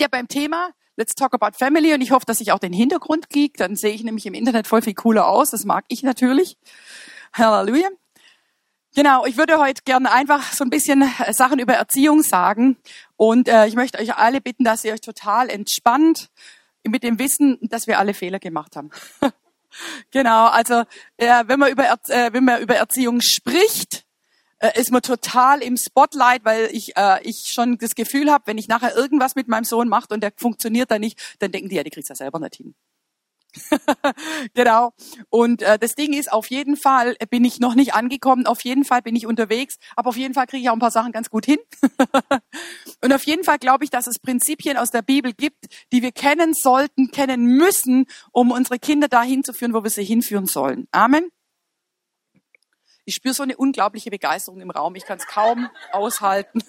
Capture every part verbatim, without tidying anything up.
ja beim Thema Let's Talk About Family und ich hoffe, dass ich auch den Hintergrund kriege. Dann sehe ich nämlich im Internet voll viel cooler aus. Das mag ich natürlich. Halleluja. Genau, ich würde heute gerne einfach so ein bisschen Sachen über Erziehung sagen. Und äh, ich möchte euch alle bitten, dass ihr euch total entspannt mit dem Wissen, dass wir alle Fehler gemacht haben. Genau, also äh, wenn man über Erz- äh, wenn man über Erziehung spricht, äh, ist man total im Spotlight, weil ich äh, ich schon das Gefühl habe, wenn ich nachher irgendwas mit meinem Sohn mache und der funktioniert dann nicht, dann denken die, ja, die kriegst du ja selber nicht hin. Genau. Und äh, das Ding ist, auf jeden Fall bin ich noch nicht angekommen, auf jeden Fall bin ich unterwegs, aber auf jeden Fall kriege ich auch ein paar Sachen ganz gut hin. Und auf jeden Fall glaube ich, dass es Prinzipien aus der Bibel gibt, die wir kennen sollten, kennen müssen, um unsere Kinder dahin zu führen, wo wir sie hinführen sollen. Amen. Ich spüre so eine unglaubliche Begeisterung im Raum, ich kann es kaum aushalten.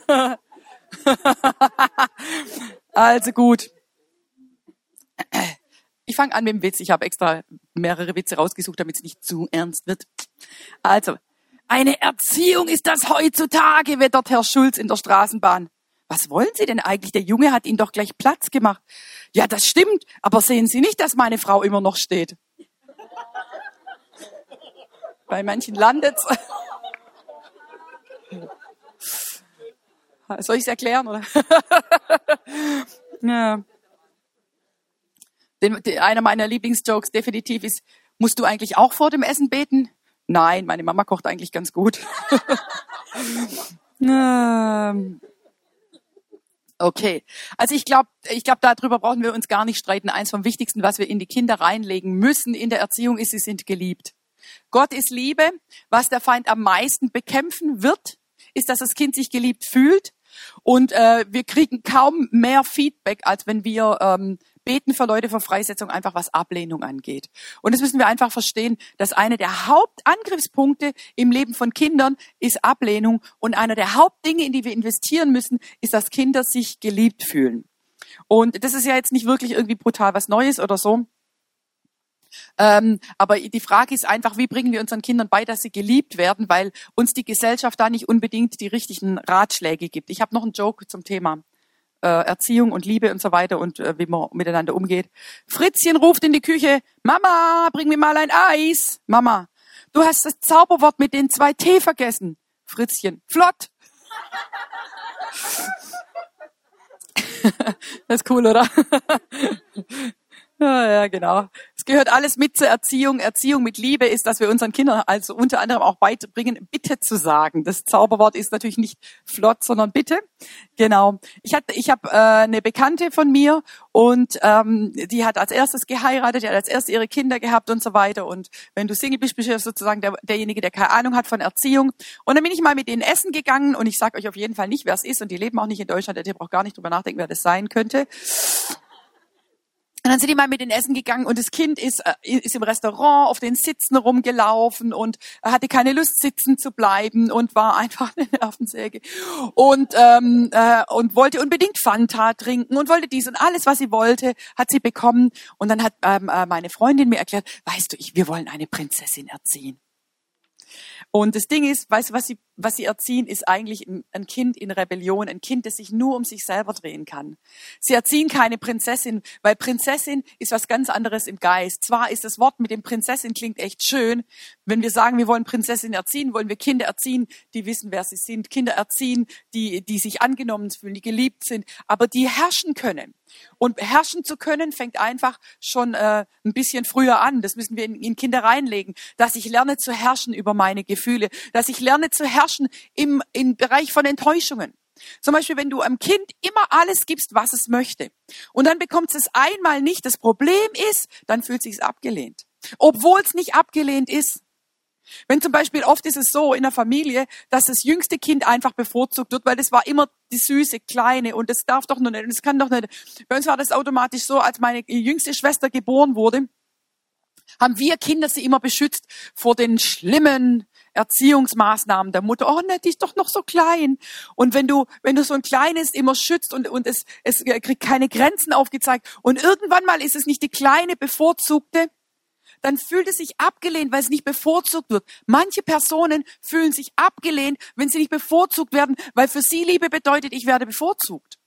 Also gut. Ich fange an mit dem Witz. Ich habe extra mehrere Witze rausgesucht, damit es nicht zu ernst wird. Also, eine Erziehung ist das heutzutage, wettert Herr Schulz in der Straßenbahn. Was wollen Sie denn eigentlich? Der Junge hat Ihnen doch gleich Platz gemacht. Ja, das stimmt, aber sehen Sie nicht, dass meine Frau immer noch steht? Bei manchen landet's. Soll ich es erklären, oder? Ja. Den, den, einer meiner Lieblingsjokes definitiv ist, musst du eigentlich auch vor dem Essen beten? Nein, meine Mama kocht eigentlich ganz gut. Okay, also ich glaube, ich glaube, darüber brauchen wir uns gar nicht streiten. Eins vom Wichtigsten, was wir in die Kinder reinlegen müssen in der Erziehung, ist, sie sind geliebt. Gott ist Liebe. Was der Feind am meisten bekämpfen wird, ist, dass das Kind sich geliebt fühlt. Und äh, wir kriegen kaum mehr Feedback, als wenn wir ähm, beten für Leute für Freisetzung, einfach was Ablehnung angeht. Und das müssen wir einfach verstehen, dass eine der Hauptangriffspunkte im Leben von Kindern ist Ablehnung. Und einer der Hauptdinge, in die wir investieren müssen, ist, dass Kinder sich geliebt fühlen. Und das ist ja jetzt nicht wirklich irgendwie brutal was Neues oder so. Ähm, aber die Frage ist einfach, wie bringen wir unseren Kindern bei, dass sie geliebt werden, weil uns die Gesellschaft da nicht unbedingt die richtigen Ratschläge gibt. Ich habe noch einen Joke zum Thema äh, Erziehung und Liebe und so weiter und äh, wie man miteinander umgeht. Fritzchen ruft in die Küche, Mama, bring mir mal ein Eis. Mama, du hast das Zauberwort mit den zwei T vergessen. Fritzchen, flott. Das ist cool, oder? Ja, ja, genau. Es gehört alles mit zur Erziehung. Erziehung mit Liebe ist, dass wir unseren Kindern also unter anderem auch beibringen, bitte zu sagen. Das Zauberwort ist natürlich nicht flott, sondern bitte. Genau. Ich hatte, ich habe äh, eine Bekannte von mir und ähm, die hat als erstes geheiratet, die hat als erstes ihre Kinder gehabt und so weiter. Und wenn du Single bist, bist du sozusagen der, derjenige, der keine Ahnung hat von Erziehung. Und dann bin ich mal mit denen essen gegangen und ich sage euch auf jeden Fall nicht, wer es ist. Und die leben auch nicht in Deutschland. Ihr braucht gar nicht drüber nachdenken, wer das sein könnte. Und dann sind die mal mit den Essen gegangen und das Kind ist, äh, ist im Restaurant auf den Sitzen rumgelaufen und hatte keine Lust, sitzen zu bleiben und war einfach eine Nervensäge und ähm, äh, und wollte unbedingt Fanta trinken und wollte dies und alles, was sie wollte, hat sie bekommen. Und dann hat ähm, äh, meine Freundin mir erklärt, weißt du, ich, wir wollen eine Prinzessin erziehen. Und das Ding ist, weißt du, was sie, was sie erziehen, ist eigentlich ein Kind in Rebellion, ein Kind, das sich nur um sich selber drehen kann. Sie erziehen keine Prinzessin, weil Prinzessin ist was ganz anderes im Geist. Zwar ist das Wort mit dem Prinzessin klingt echt schön. Wenn wir sagen, wir wollen Prinzessin erziehen, wollen wir Kinder erziehen, die wissen, wer sie sind. Kinder erziehen, die, die sich angenommen fühlen, die geliebt sind, aber die herrschen können. Und herrschen zu können, fängt einfach schon äh, ein bisschen früher an. Das müssen wir in, in Kinder reinlegen, dass ich lerne zu herrschen über meine Gefühle, dass ich lerne zu herrschen im, im Bereich von Enttäuschungen. Zum Beispiel, wenn du einem Kind immer alles gibst, was es möchte, und dann bekommt es einmal nicht. Das Problem ist, dann fühlt es sich abgelehnt, obwohl es nicht abgelehnt ist. Wenn zum Beispiel, oft ist es so in der Familie, dass das jüngste Kind einfach bevorzugt wird, weil das war immer die süße Kleine und das darf doch nur nicht, und das kann doch nicht. Bei uns war das automatisch so, als meine jüngste Schwester geboren wurde, haben wir Kinder sie immer beschützt vor den schlimmen Erziehungsmaßnahmen der Mutter. Oh, ne, die ist doch noch so klein. Und wenn du, wenn du so ein Kleines immer schützt und, und es, es kriegt keine Grenzen aufgezeigt und irgendwann mal ist es nicht die kleine Bevorzugte, dann fühlt es sich abgelehnt, weil es nicht bevorzugt wird. Manche Personen fühlen sich abgelehnt, wenn sie nicht bevorzugt werden, weil für sie Liebe bedeutet, ich werde bevorzugt.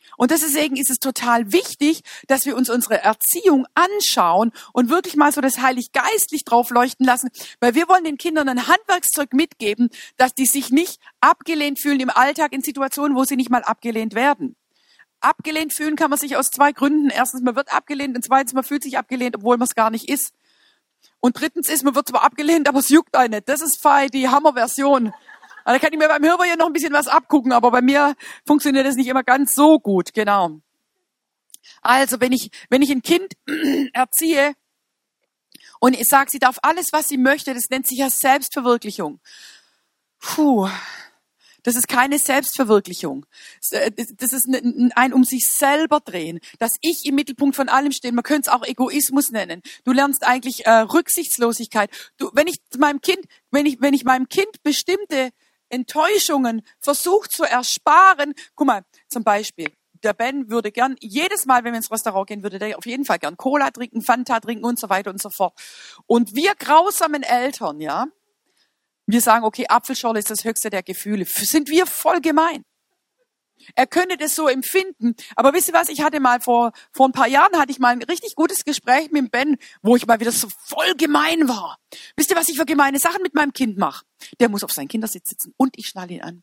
Und deswegen ist es total wichtig, dass wir uns unsere Erziehung anschauen und wirklich mal so das heilig-geistlich drauf leuchten lassen, weil wir wollen den Kindern ein Handwerkszeug mitgeben, dass die sich nicht abgelehnt fühlen im Alltag in Situationen, wo sie nicht mal abgelehnt werden. Abgelehnt fühlen kann man sich aus zwei Gründen. Erstens, man wird abgelehnt und zweitens, man fühlt sich abgelehnt, obwohl man es gar nicht ist. Und drittens ist, man wird zwar abgelehnt, aber es juckt einen nicht. Das ist fei, die Hammerversion. Da kann ich mir beim Hörer hier noch ein bisschen was abgucken, aber bei mir funktioniert das nicht immer ganz so gut, genau. Also, wenn ich, wenn ich ein Kind erziehe und ich sage, sie darf alles, was sie möchte, das nennt sich ja Selbstverwirklichung. Puh, das ist keine Selbstverwirklichung. Das ist ein, ein um sich selber drehen, dass ich im Mittelpunkt von allem stehe. Man könnte es auch Egoismus nennen. Du lernst eigentlich äh, Rücksichtslosigkeit. Du, wenn ich meinem Kind, wenn ich, wenn ich meinem Kind bestimmte Enttäuschungen versucht zu ersparen. Guck mal, zum Beispiel, der Ben würde gern, jedes Mal, wenn wir ins Restaurant gehen, würde der auf jeden Fall gern Cola trinken, Fanta trinken und so weiter und so fort. Und wir grausamen Eltern, ja, wir sagen, okay, Apfelschorle ist das höchste der Gefühle. Sind wir voll gemein. Er könnte das so empfinden. Aber wisst ihr was, ich hatte mal vor, vor ein paar Jahren hatte ich mal ein richtig gutes Gespräch mit dem Ben, wo ich mal wieder so voll gemein war. Wisst ihr, was ich für gemeine Sachen mit meinem Kind mache? Der muss auf seinen Kindersitz sitzen und ich schnall ihn an.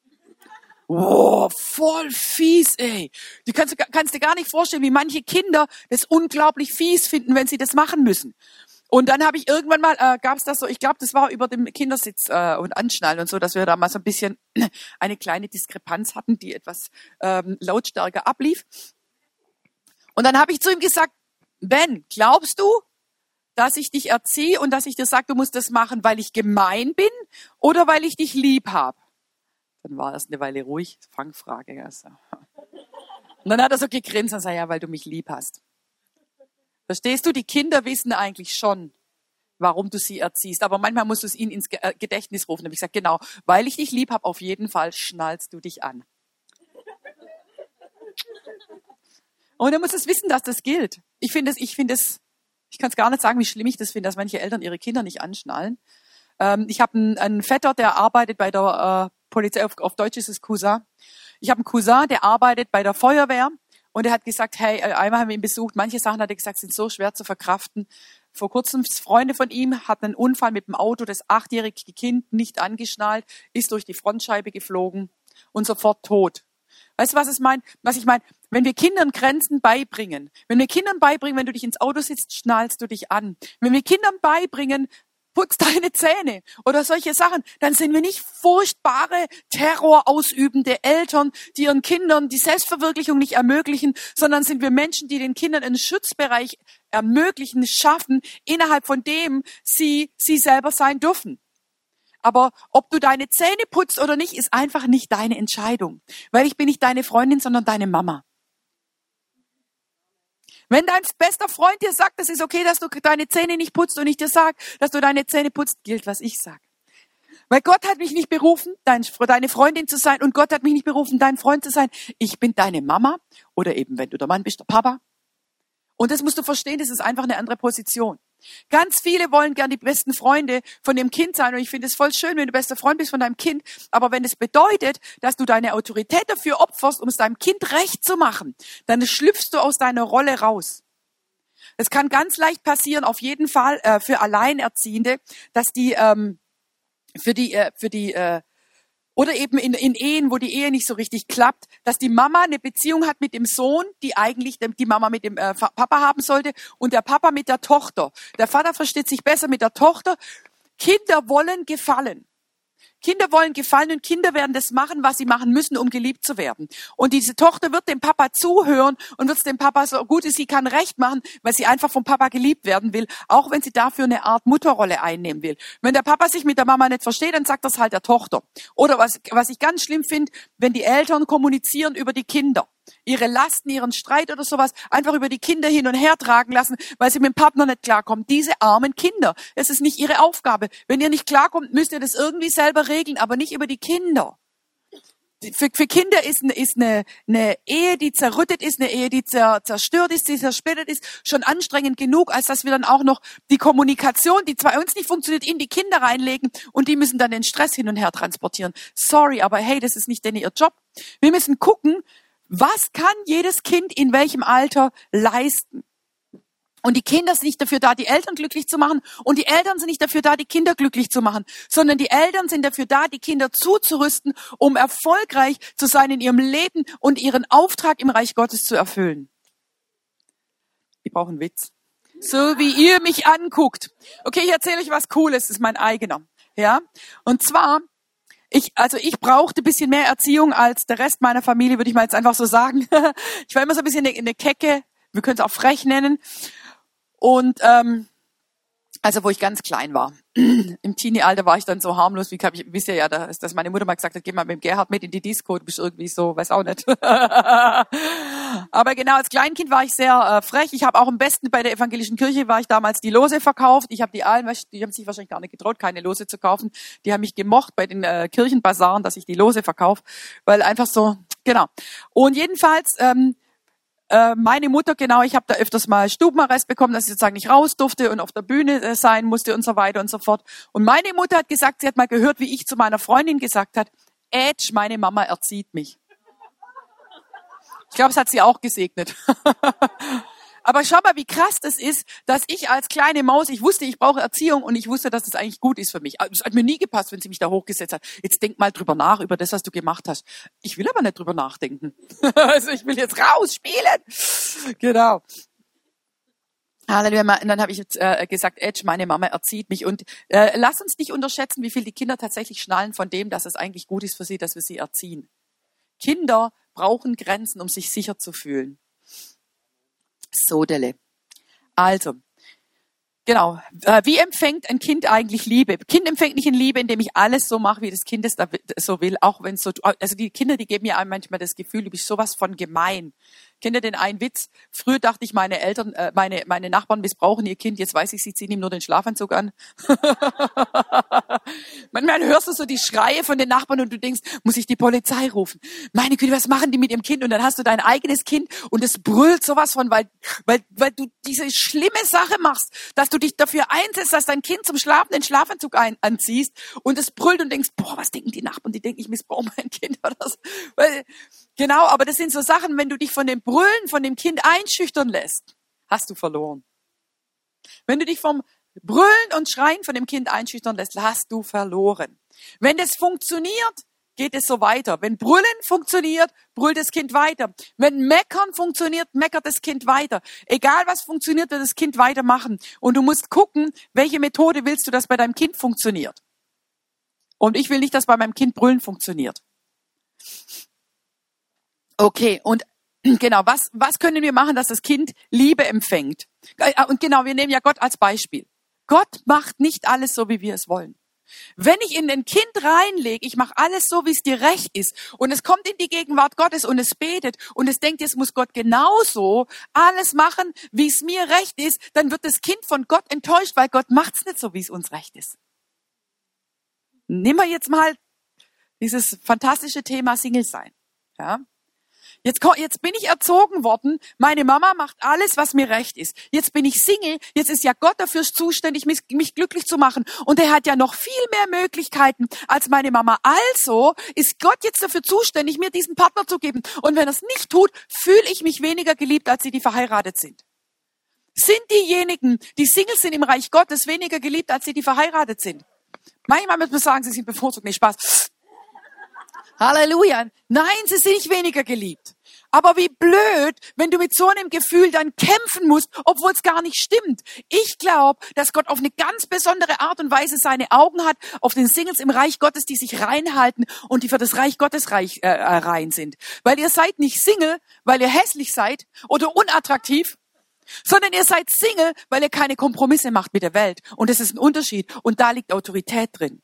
Oh, voll fies, ey. Du kannst, kannst dir gar nicht vorstellen, wie manche Kinder das unglaublich fies finden, wenn sie das machen müssen. Und dann habe ich irgendwann mal, äh, gab es das so, ich glaube, das war über dem Kindersitz äh, und Anschnallen und so, dass wir da mal so ein bisschen eine kleine Diskrepanz hatten, die etwas ähm, lautstärker ablief. Und dann habe ich zu ihm gesagt, Ben, glaubst du, dass ich dich erziehe und dass ich dir sage, du musst das machen, weil ich gemein bin oder weil ich dich lieb habe? Dann war erst eine Weile ruhig, Fangfrage. Also. Und dann hat er so gegrinst und sagt, ja, weil du mich lieb hast. Verstehst du, die Kinder wissen eigentlich schon, warum du sie erziehst. Aber manchmal musst du es ihnen ins Gedächtnis rufen. Da habe ich gesagt, genau, weil ich dich lieb habe, auf jeden Fall schnallst du dich an. Und er muss es wissen, dass das gilt. Ich finde es, ich finde es, ich kann es gar nicht sagen, wie schlimm ich das finde, dass manche Eltern ihre Kinder nicht anschnallen. Ähm, ich habe einen, einen Vetter, der arbeitet bei der äh, Polizei, auf, auf Deutsch ist es Cousin. Ich habe einen Cousin, der arbeitet bei der Feuerwehr. Und er hat gesagt, hey, einmal haben wir ihn besucht, manche Sachen, hat er gesagt, sind so schwer zu verkraften. Vor kurzem, Freunde von ihm hatten einen Unfall mit dem Auto, das achtjährige Kind nicht angeschnallt, ist durch die Frontscheibe geflogen und sofort tot. Weißt du, was ich meine? Was ich meine? Wenn wir Kindern Grenzen beibringen, wenn wir Kindern beibringen, wenn du dich ins Auto sitzt, schnallst du dich an. Wenn wir Kindern beibringen, putz deine Zähne oder solche Sachen, dann sind wir nicht furchtbare, terrorausübende Eltern, die ihren Kindern die Selbstverwirklichung nicht ermöglichen, sondern sind wir Menschen, die den Kindern einen Schutzbereich ermöglichen, schaffen, innerhalb von dem sie sie selber sein dürfen. Aber ob du deine Zähne putzt oder nicht, ist einfach nicht deine Entscheidung, weil ich bin nicht deine Freundin, sondern deine Mama. Wenn dein bester Freund dir sagt, es ist okay, dass du deine Zähne nicht putzt und ich dir sage, dass du deine Zähne putzt, gilt, was ich sage. Weil Gott hat mich nicht berufen, dein, deine Freundin zu sein und Gott hat mich nicht berufen, dein Freund zu sein. Ich bin deine Mama oder eben, wenn du der Mann bist, der Papa. Und das musst du verstehen, das ist einfach eine andere Position. Ganz viele wollen gern die besten Freunde von dem Kind sein und ich finde es voll schön, wenn du bester Freund bist von deinem Kind, aber wenn es bedeutet, dass du deine Autorität dafür opferst, um es deinem Kind recht zu machen, dann schlüpfst du aus deiner Rolle raus. Es kann ganz leicht passieren, auf jeden Fall äh, für Alleinerziehende, dass die ähm, für die äh, für die äh, oder eben in, in Ehen, wo die Ehe nicht so richtig klappt, dass die Mama eine Beziehung hat mit dem Sohn, die eigentlich die Mama mit dem äh, Papa haben sollte und der Papa mit der Tochter. Der Vater versteht sich besser mit der Tochter. Kinder wollen gefallen. Kinder wollen gefallen und Kinder werden das machen, was sie machen müssen, um geliebt zu werden. Und diese Tochter wird dem Papa zuhören und wird es dem Papa so gut wie sie kann recht machen, weil sie einfach vom Papa geliebt werden will, auch wenn sie dafür eine Art Mutterrolle einnehmen will. Wenn der Papa sich mit der Mama nicht versteht, dann sagt das halt der Tochter. Oder was, was ich ganz schlimm finde, wenn die Eltern kommunizieren über die Kinder. Ihre Lasten, ihren Streit oder sowas einfach über die Kinder hin und her tragen lassen, weil sie mit dem Partner nicht klarkommen. Diese armen Kinder. Es ist nicht ihre Aufgabe. Wenn ihr nicht klarkommt, müsst ihr das irgendwie selber regeln, aber nicht über die Kinder. Für, für Kinder ist, eine, ist eine, eine Ehe, die zerrüttet ist, eine Ehe, die zer, zerstört ist, die zersplittert ist, schon anstrengend genug, als dass wir dann auch noch die Kommunikation, die zwar uns nicht funktioniert, in die Kinder reinlegen und die müssen dann den Stress hin und her transportieren. Sorry, aber hey, das ist nicht denn ihr Job. Wir müssen gucken, Was kann jedes Kind in welchem Alter leisten? Und die Kinder sind nicht dafür da, die Eltern glücklich zu machen. Und die Eltern sind nicht dafür da, die Kinder glücklich zu machen. Sondern die Eltern sind dafür da, die Kinder zuzurüsten, um erfolgreich zu sein in ihrem Leben und ihren Auftrag im Reich Gottes zu erfüllen. Ich brauche einen Witz. So wie ihr mich anguckt. Okay, ich erzähle euch was Cooles, das ist mein eigener. Ja, und zwar, ich, also ich brauchte ein bisschen mehr Erziehung als der Rest meiner Familie, würde ich mal jetzt einfach so sagen. Ich war immer so ein bisschen eine, eine Kecke, wir können es auch frech nennen. Und ähm, also wo ich ganz klein war, im Teenie-Alter war ich dann so harmlos, wie ich, wisst ihr ja, dass, dass meine Mutter mal gesagt hat, geh mal mit dem Gerhard mit in die Disco, du bist irgendwie so, weiß auch nicht. Aber genau, als Kleinkind war ich sehr äh, frech. Ich habe auch am besten bei der evangelischen Kirche, war ich damals die Lose verkauft. Ich habe die allen, die haben sich wahrscheinlich gar nicht getraut, keine Lose zu kaufen. Die haben mich gemocht bei den äh, Kirchenbasaren, dass ich die Lose verkaufe, weil einfach so, genau. Und jedenfalls, ähm, meine Mutter, genau, ich habe da öfters mal Stubenarrest bekommen, dass ich sozusagen nicht raus durfte und auf der Bühne äh, sein musste und so weiter und so fort. Und meine Mutter hat gesagt, sie hat mal gehört, wie ich zu meiner Freundin gesagt hat, Ätsch, meine Mama erzieht mich. Ich glaube, es hat sie auch gesegnet. Aber schau mal, wie krass das ist, dass ich als kleine Maus, ich wusste, ich brauche Erziehung und ich wusste, dass das eigentlich gut ist für mich. Es hat mir nie gepasst, wenn sie mich da hochgesetzt hat. Jetzt denk mal drüber nach, über das, was du gemacht hast. Ich will aber nicht drüber nachdenken. Also ich will jetzt raus spielen. Genau. Halleluja. Und dann habe ich jetzt äh, gesagt, Edge, meine Mama erzieht mich. Und äh, lass uns nicht unterschätzen, wie viel die Kinder tatsächlich schnallen von dem, dass es eigentlich gut ist für sie, dass wir sie erziehen. Kinder brauchen Grenzen, um sich sicher zu fühlen. Sodele. Also, genau. Wie empfängt ein Kind eigentlich Liebe? Kind empfängt nicht in Liebe, indem ich alles so mache, wie das Kind es da so will, auch wenn es so, also die Kinder, die geben mir einem manchmal das Gefühl, du bist sowas von gemein. Kennt ihr den einen Witz? Früher dachte ich, meine Eltern, äh, meine, meine Nachbarn missbrauchen ihr Kind, jetzt weiß ich, sie ziehen ihm nur den Schlafanzug an. Manchmal hörst du so die Schreie von den Nachbarn und du denkst, muss ich die Polizei rufen? Meine Güte, was machen die mit ihrem Kind? Und dann hast du dein eigenes Kind und es brüllt sowas von, weil, weil, weil du diese schlimme Sache machst, dass du dich dafür einsetzt, dass dein Kind zum Schlafen den Schlafanzug ein, anziehst und es brüllt und denkst, boah, was denken die Nachbarn? Die denken, ich missbrauche mein Kind oder so. Weil, genau, aber das sind so Sachen, wenn du dich von dem Brüllen von dem Kind einschüchtern lässt, hast du verloren. Wenn du dich vom Brüllen und Schreien von dem Kind einschüchtern lässt, hast du verloren. Wenn das funktioniert, geht es so weiter. Wenn Brüllen funktioniert, brüllt das Kind weiter. Wenn Meckern funktioniert, meckert das Kind weiter. Egal was funktioniert, wird das Kind weitermachen. Und du musst gucken, welche Methode willst du, dass bei deinem Kind funktioniert. Und ich will nicht, dass bei meinem Kind Brüllen funktioniert. Okay, und genau, was, was können wir machen, dass das Kind Liebe empfängt? Und genau, wir nehmen ja Gott als Beispiel. Gott macht nicht alles so, wie wir es wollen. Wenn ich in ein Kind reinlege, ich mache alles so, wie es dir recht ist, und es kommt in die Gegenwart Gottes und es betet und es denkt, jetzt muss Gott genauso alles machen, wie es mir recht ist, dann wird das Kind von Gott enttäuscht, weil Gott macht's nicht so, wie es uns recht ist. Nehmen wir jetzt mal dieses fantastische Thema Single sein. Ja? Jetzt, jetzt bin ich erzogen worden, meine Mama macht alles, was mir recht ist. Jetzt bin ich Single, jetzt ist ja Gott dafür zuständig, mich, mich glücklich zu machen. Und er hat ja noch viel mehr Möglichkeiten als meine Mama. Also ist Gott jetzt dafür zuständig, mir diesen Partner zu geben. Und wenn er es nicht tut, fühle ich mich weniger geliebt, als sie, die verheiratet sind. Sind diejenigen, die Single sind im Reich Gottes, weniger geliebt, als sie, die verheiratet sind? Manchmal muss man sagen, sie sind bevorzugt. Nee, Spaß. Halleluja. Nein, sie sind nicht weniger geliebt. Aber wie blöd, wenn du mit so einem Gefühl dann kämpfen musst, obwohl es gar nicht stimmt. Ich glaube, dass Gott auf eine ganz besondere Art und Weise seine Augen hat auf den Singles im Reich Gottes, die sich reinhalten und die für das Reich Gottes reich, äh, rein sind. Weil ihr seid nicht Single, weil ihr hässlich seid oder unattraktiv, sondern ihr seid Single, weil ihr keine Kompromisse macht mit der Welt. Und das ist ein Unterschied. Und da liegt Autorität drin.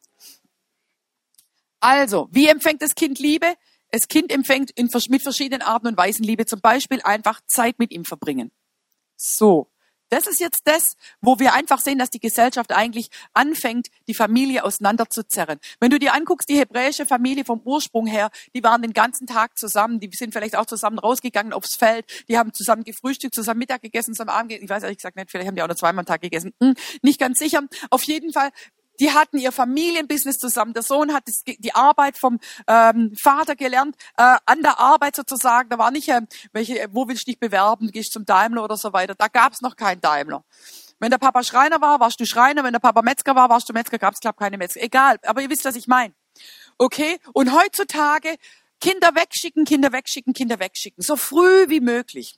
Also, wie empfängt das Kind Liebe? Das Kind empfängt in, mit verschiedenen Arten und Weisen Liebe. Zum Beispiel einfach Zeit mit ihm verbringen. So, das ist jetzt das, wo wir einfach sehen, dass die Gesellschaft eigentlich anfängt, die Familie auseinanderzuzerren. Wenn du dir anguckst, die hebräische Familie vom Ursprung her, die waren den ganzen Tag zusammen, die sind vielleicht auch zusammen rausgegangen aufs Feld, die haben zusammen gefrühstückt, zusammen Mittag gegessen, zusammen Abend gegessen. Ich weiß ehrlich gesagt nicht, vielleicht haben die auch nur zweimal am Tag gegessen. Hm, nicht ganz sicher. Auf jeden Fall, Die hatten ihr Familienbusiness zusammen. Der Sohn hat das, die Arbeit vom ähm, Vater gelernt, äh, an der Arbeit sozusagen. Da war nicht, äh, welche, wo willst du dich bewerben, gehst zum Daimler oder so weiter. Da gab es noch keinen Daimler. Wenn der Papa Schreiner war, warst du Schreiner. Wenn der Papa Metzger war, warst du Metzger. Gab es, glaube ich, keine Metzger. Egal, aber ihr wisst, was ich meine. Okay? Und heutzutage Kinder wegschicken, Kinder wegschicken, Kinder wegschicken. So früh wie möglich.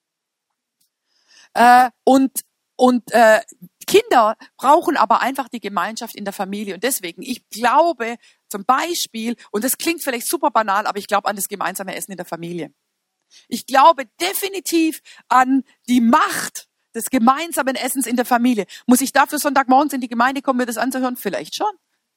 Äh, und und äh, Kinder brauchen aber einfach die Gemeinschaft in der Familie. Und deswegen, ich glaube zum Beispiel, und das klingt vielleicht super banal, aber ich glaube an das gemeinsame Essen in der Familie. Ich glaube definitiv an die Macht des gemeinsamen Essens in der Familie. Muss ich dafür Sonntagmorgens in die Gemeinde kommen, mir das anzuhören? Vielleicht schon.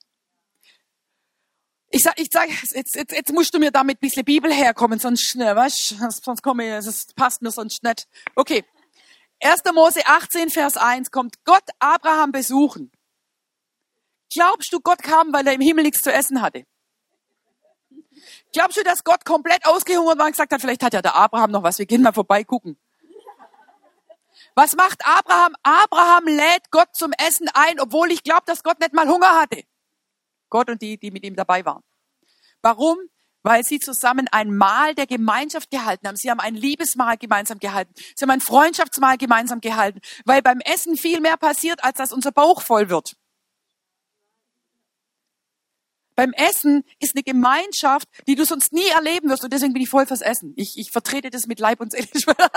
Ich sag, ich sag, jetzt, jetzt, jetzt musst du mir damit ein bisschen Bibel herkommen, sonst, ne, weißt, sonst komme ich, das passt mir sonst nicht. Okay. erster Mose achtzehn, Vers eins kommt Gott Abraham besuchen. Glaubst du, Gott kam, weil er im Himmel nichts zu essen hatte? Glaubst du, dass Gott komplett ausgehungert war und gesagt hat, vielleicht hat ja der Abraham noch was, wir gehen mal vorbei gucken. Was macht Abraham? Abraham lädt Gott zum Essen ein, obwohl ich glaube, dass Gott nicht mal Hunger hatte. Gott und die, die mit ihm dabei waren. Warum? Weil sie zusammen ein Mahl der Gemeinschaft gehalten haben. Sie haben ein Liebesmahl gemeinsam gehalten. Sie haben ein Freundschaftsmahl gemeinsam gehalten. Weil beim Essen viel mehr passiert, als dass unser Bauch voll wird. Beim Essen ist eine Gemeinschaft, die du sonst nie erleben wirst. Und deswegen bin ich voll fürs Essen. Ich, ich vertrete das mit Leib und Seele.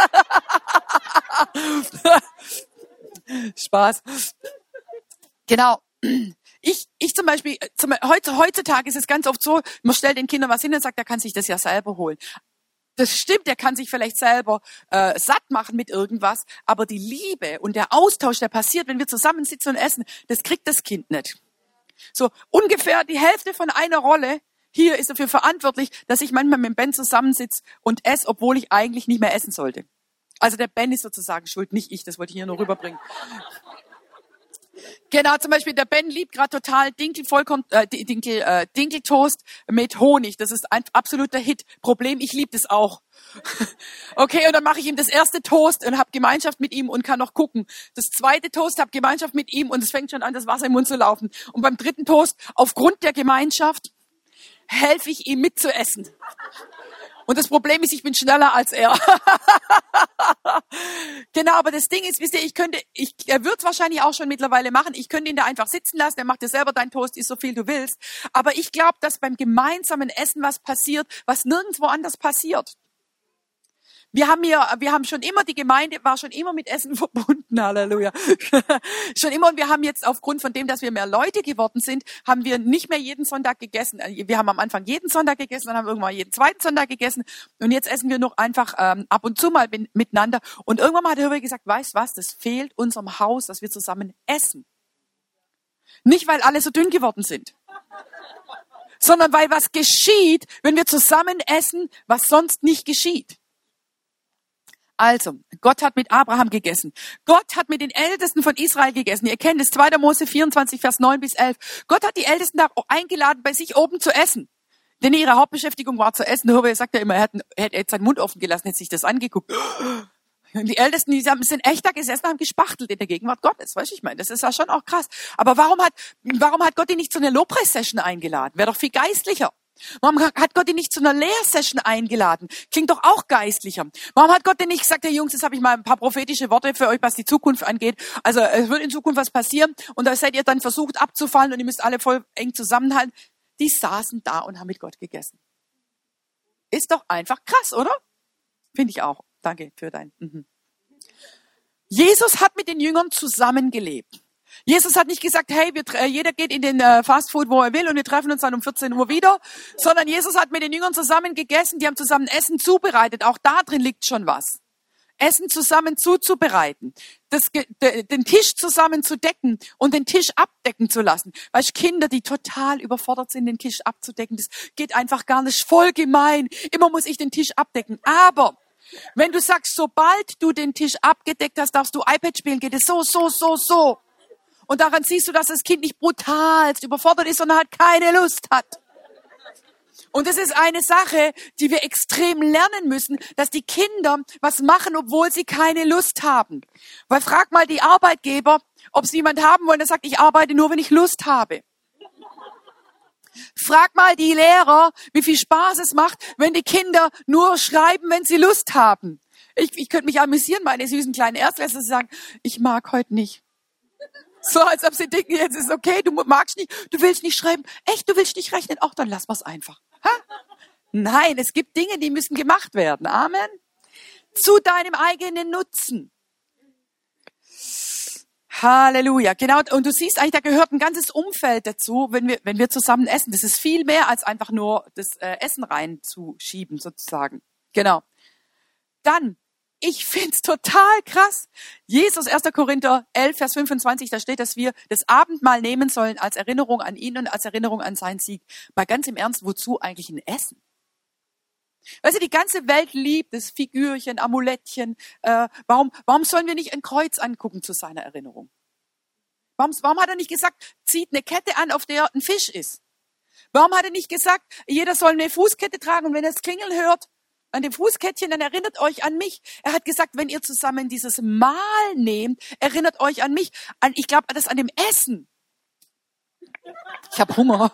Spaß. Genau. Ich, ich zum Beispiel, zum, heutzutage ist es ganz oft so, man stellt den Kindern was hin und sagt, er kann sich das ja selber holen. Das stimmt, er kann sich vielleicht selber äh, satt machen mit irgendwas, aber die Liebe und der Austausch, der passiert, wenn wir zusammensitzen und essen, das kriegt das Kind nicht. So ungefähr die Hälfte von einer Rolle hier ist dafür verantwortlich, dass ich manchmal mit dem Ben zusammensitze und esse, obwohl ich eigentlich nicht mehr essen sollte. Also der Ben ist sozusagen schuld, nicht ich, das wollte ich hier nur rüberbringen. Genau, zum Beispiel der Ben liebt gerade total Dinkel, Vollkorn, äh, Dinkel, äh, Dinkeltoast mit Honig. Das ist ein absoluter Hit. Problem, ich liebe das auch. Okay, und dann mache ich ihm das erste Toast und habe Gemeinschaft mit ihm und kann noch gucken. Das zweite Toast, habe Gemeinschaft mit ihm und es fängt schon an, das Wasser im Mund zu laufen. Und beim dritten Toast, aufgrund der Gemeinschaft, helfe ich ihm mitzuessen. Und das Problem ist, ich bin schneller als er. Genau, aber das Ding ist, wisst ihr, ich könnte, ich, er wird es wahrscheinlich auch schon mittlerweile machen. Ich könnte ihn da einfach sitzen lassen. Er macht dir selber dein Toast, isst so viel du willst. Aber ich glaube, dass beim gemeinsamen Essen was passiert, was nirgendwo anders passiert. Wir haben hier, wir haben schon immer, die Gemeinde war schon immer mit Essen verbunden, Halleluja. Schon immer, und wir haben jetzt aufgrund von dem, dass wir mehr Leute geworden sind, haben wir nicht mehr jeden Sonntag gegessen. Wir haben am Anfang jeden Sonntag gegessen, dann haben wir irgendwann jeden zweiten Sonntag gegessen und jetzt essen wir noch einfach ähm, ab und zu mal miteinander. Und irgendwann mal hat der Hörer gesagt, weißt was, das fehlt unserem Haus, dass wir zusammen essen. Nicht, weil alle so dünn geworden sind, sondern weil was geschieht, wenn wir zusammen essen, was sonst nicht geschieht. Also, Gott hat mit Abraham gegessen. Gott hat mit den Ältesten von Israel gegessen. Ihr kennt es, zweiter Mose vierundzwanzig, Vers neun bis elf. Gott hat die Ältesten da eingeladen, bei sich oben zu essen. Denn ihre Hauptbeschäftigung war zu essen. Der sagt ja immer, er hätte jetzt seinen Mund offen gelassen, hätte sich das angeguckt. Und die Ältesten, die sind echt da gesessen, haben gespachtelt in der Gegenwart Gottes. Weißt du, ich meine, das ist ja schon auch krass. Aber warum hat, warum hat Gott ihn nicht zu einer Lobpreis-Session eingeladen? Wäre doch viel geistlicher. Warum hat Gott ihn nicht zu einer Lehrsession eingeladen? Klingt doch auch geistlicher. Warum hat Gott denn nicht gesagt, hey Jungs, jetzt habe ich mal ein paar prophetische Worte für euch, was die Zukunft angeht. Also es wird in Zukunft was passieren und da seid ihr dann versucht abzufallen und ihr müsst alle voll eng zusammenhalten. Die saßen da und haben mit Gott gegessen. Ist doch einfach krass, oder? Finde ich auch. Danke für dein. Mhm. Jesus hat mit den Jüngern zusammengelebt. Jesus hat nicht gesagt, hey, wir, äh, jeder geht in den äh, Fastfood, wo er will und wir treffen uns dann um vierzehn Uhr wieder, sondern Jesus hat mit den Jüngern zusammen gegessen, die haben zusammen Essen zubereitet. Auch da drin liegt schon was. Essen zusammen zuzubereiten, das, de, den Tisch zusammen zu decken und den Tisch abdecken zu lassen. Weißt du, Kinder, die total überfordert sind, den Tisch abzudecken, das geht einfach gar nicht, voll gemein. Immer muss ich den Tisch abdecken. Aber wenn du sagst, sobald du den Tisch abgedeckt hast, darfst du iPad spielen, geht es so, so, so, so. Und daran siehst du, dass das Kind nicht brutalst überfordert ist, sondern halt keine Lust hat. Und das ist eine Sache, die wir extrem lernen müssen, dass die Kinder was machen, obwohl sie keine Lust haben. Weil frag mal die Arbeitgeber, ob sie jemand haben wollen, der sagt, ich arbeite nur, wenn ich Lust habe. Frag mal die Lehrer, wie viel Spaß es macht, wenn die Kinder nur schreiben, wenn sie Lust haben. Ich, ich könnte mich amüsieren, meine süßen kleinen Erstklässler, sie sagen, ich mag heute nicht. So, als ob sie denken, jetzt ist okay, du magst nicht, du willst nicht schreiben. Echt, du willst nicht rechnen? Ach, dann lass wir's einfach. Ha? Nein, es gibt Dinge, die müssen gemacht werden. Amen. Zu deinem eigenen Nutzen. Halleluja. Genau. Und du siehst eigentlich, da gehört ein ganzes Umfeld dazu, wenn wir, wenn wir zusammen essen. Das ist viel mehr als einfach nur das äh, Essen reinzuschieben, sozusagen. Genau. Dann, ich find's total krass. Jesus, erster Korinther elf, Vers fünfundzwanzig, da steht, dass wir das Abendmahl nehmen sollen als Erinnerung an ihn und als Erinnerung an seinen Sieg. Mal ganz im Ernst, wozu eigentlich ein Essen? Weißt du, die ganze Welt liebt das Figürchen, Amulettchen. Äh, warum, warum sollen wir nicht ein Kreuz angucken zu seiner Erinnerung? Warum, warum hat er nicht gesagt, zieht eine Kette an, auf der ein Fisch ist? Warum hat er nicht gesagt, jeder soll eine Fußkette tragen und wenn er das Klingeln hört, an dem Fußkettchen, dann erinnert euch an mich. Er hat gesagt, wenn ihr zusammen dieses Mahl nehmt, erinnert euch an mich. An, ich glaube, das an dem Essen. Ich habe Hunger.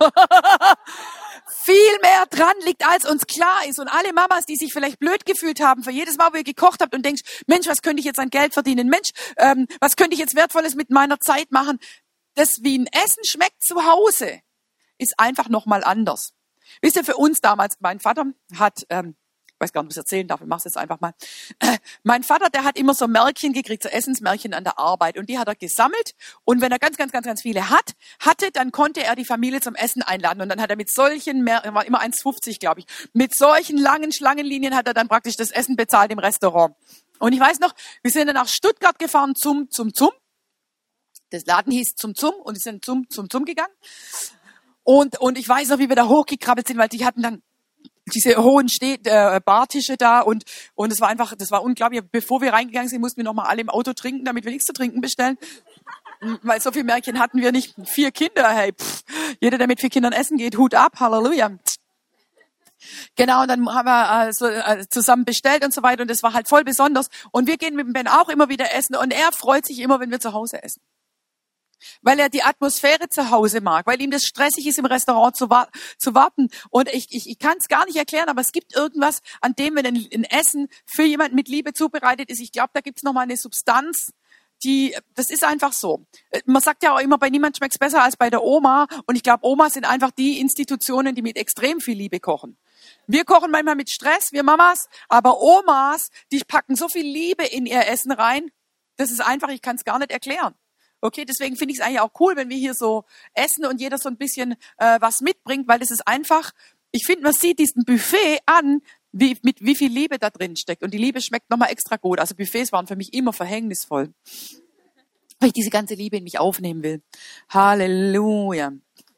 Viel mehr dran liegt, als uns klar ist. Und alle Mamas, die sich vielleicht blöd gefühlt haben, für jedes Mal, wo ihr gekocht habt und denkst, Mensch, was könnte ich jetzt an Geld verdienen? Mensch, ähm, was könnte ich jetzt Wertvolles mit meiner Zeit machen? Das, wie ein Essen schmeckt zu Hause, ist einfach nochmal anders. Wisst ihr, für uns damals, mein Vater hat... Ähm, Ich weiß gar nicht, ob ich es erzählen darf, ich mache es jetzt einfach mal. Äh, mein Vater, der hat immer so Märkchen gekriegt, so Essensmärkchen an der Arbeit. Und die hat er gesammelt. Und wenn er ganz, ganz, ganz, ganz viele hat, hatte, dann konnte er die Familie zum Essen einladen. Und dann hat er mit solchen, er war immer eins fünfzig, glaube ich, mit solchen langen Schlangenlinien hat er dann praktisch das Essen bezahlt im Restaurant. Und ich weiß noch, wir sind dann nach Stuttgart gefahren zum, zum, zum. Das Laden hieß zum, zum. Und wir sind zum, zum, zum gegangen. Und, und ich weiß noch, wie wir da hochgekrabbelt sind, weil die hatten dann diese hohen Ste- äh, Bartische da und und es war einfach, das war unglaublich. Bevor wir reingegangen sind, mussten wir noch mal alle im Auto trinken, damit wir nichts zu trinken bestellen, weil so viel Märkchen hatten wir nicht. Vier Kinder, hey, pff, jeder, der mit vier Kindern essen geht, Hut ab, Halleluja. Genau, und dann haben wir äh, so, äh, zusammen bestellt und so weiter und das war halt voll besonders. Und wir gehen mit dem Ben auch immer wieder essen und er freut sich immer, wenn wir zu Hause essen. Weil er die Atmosphäre zu Hause mag, weil ihm das stressig ist, im Restaurant zu, wa- zu warten. Und ich, ich, ich kann es gar nicht erklären, aber es gibt irgendwas, an dem, wenn ein, ein Essen für jemanden mit Liebe zubereitet ist, ich glaube, da gibt es nochmal eine Substanz, die, das ist einfach so. Man sagt ja auch immer, bei niemand schmeckt's besser als bei der Oma. Und ich glaube, Omas sind einfach die Institutionen, die mit extrem viel Liebe kochen. Wir kochen manchmal mit Stress, wir Mamas, aber Omas, die packen so viel Liebe in ihr Essen rein, das ist einfach, ich kann es gar nicht erklären. Okay, deswegen finde ich es eigentlich auch cool, wenn wir hier so essen und jeder so ein bisschen äh, was mitbringt, weil das ist einfach, ich finde, man sieht diesen Buffet an, wie, mit wie viel Liebe da drin steckt. Und die Liebe schmeckt nochmal extra gut. Also Buffets waren für mich immer verhängnisvoll, weil ich diese ganze Liebe in mich aufnehmen will. Halleluja.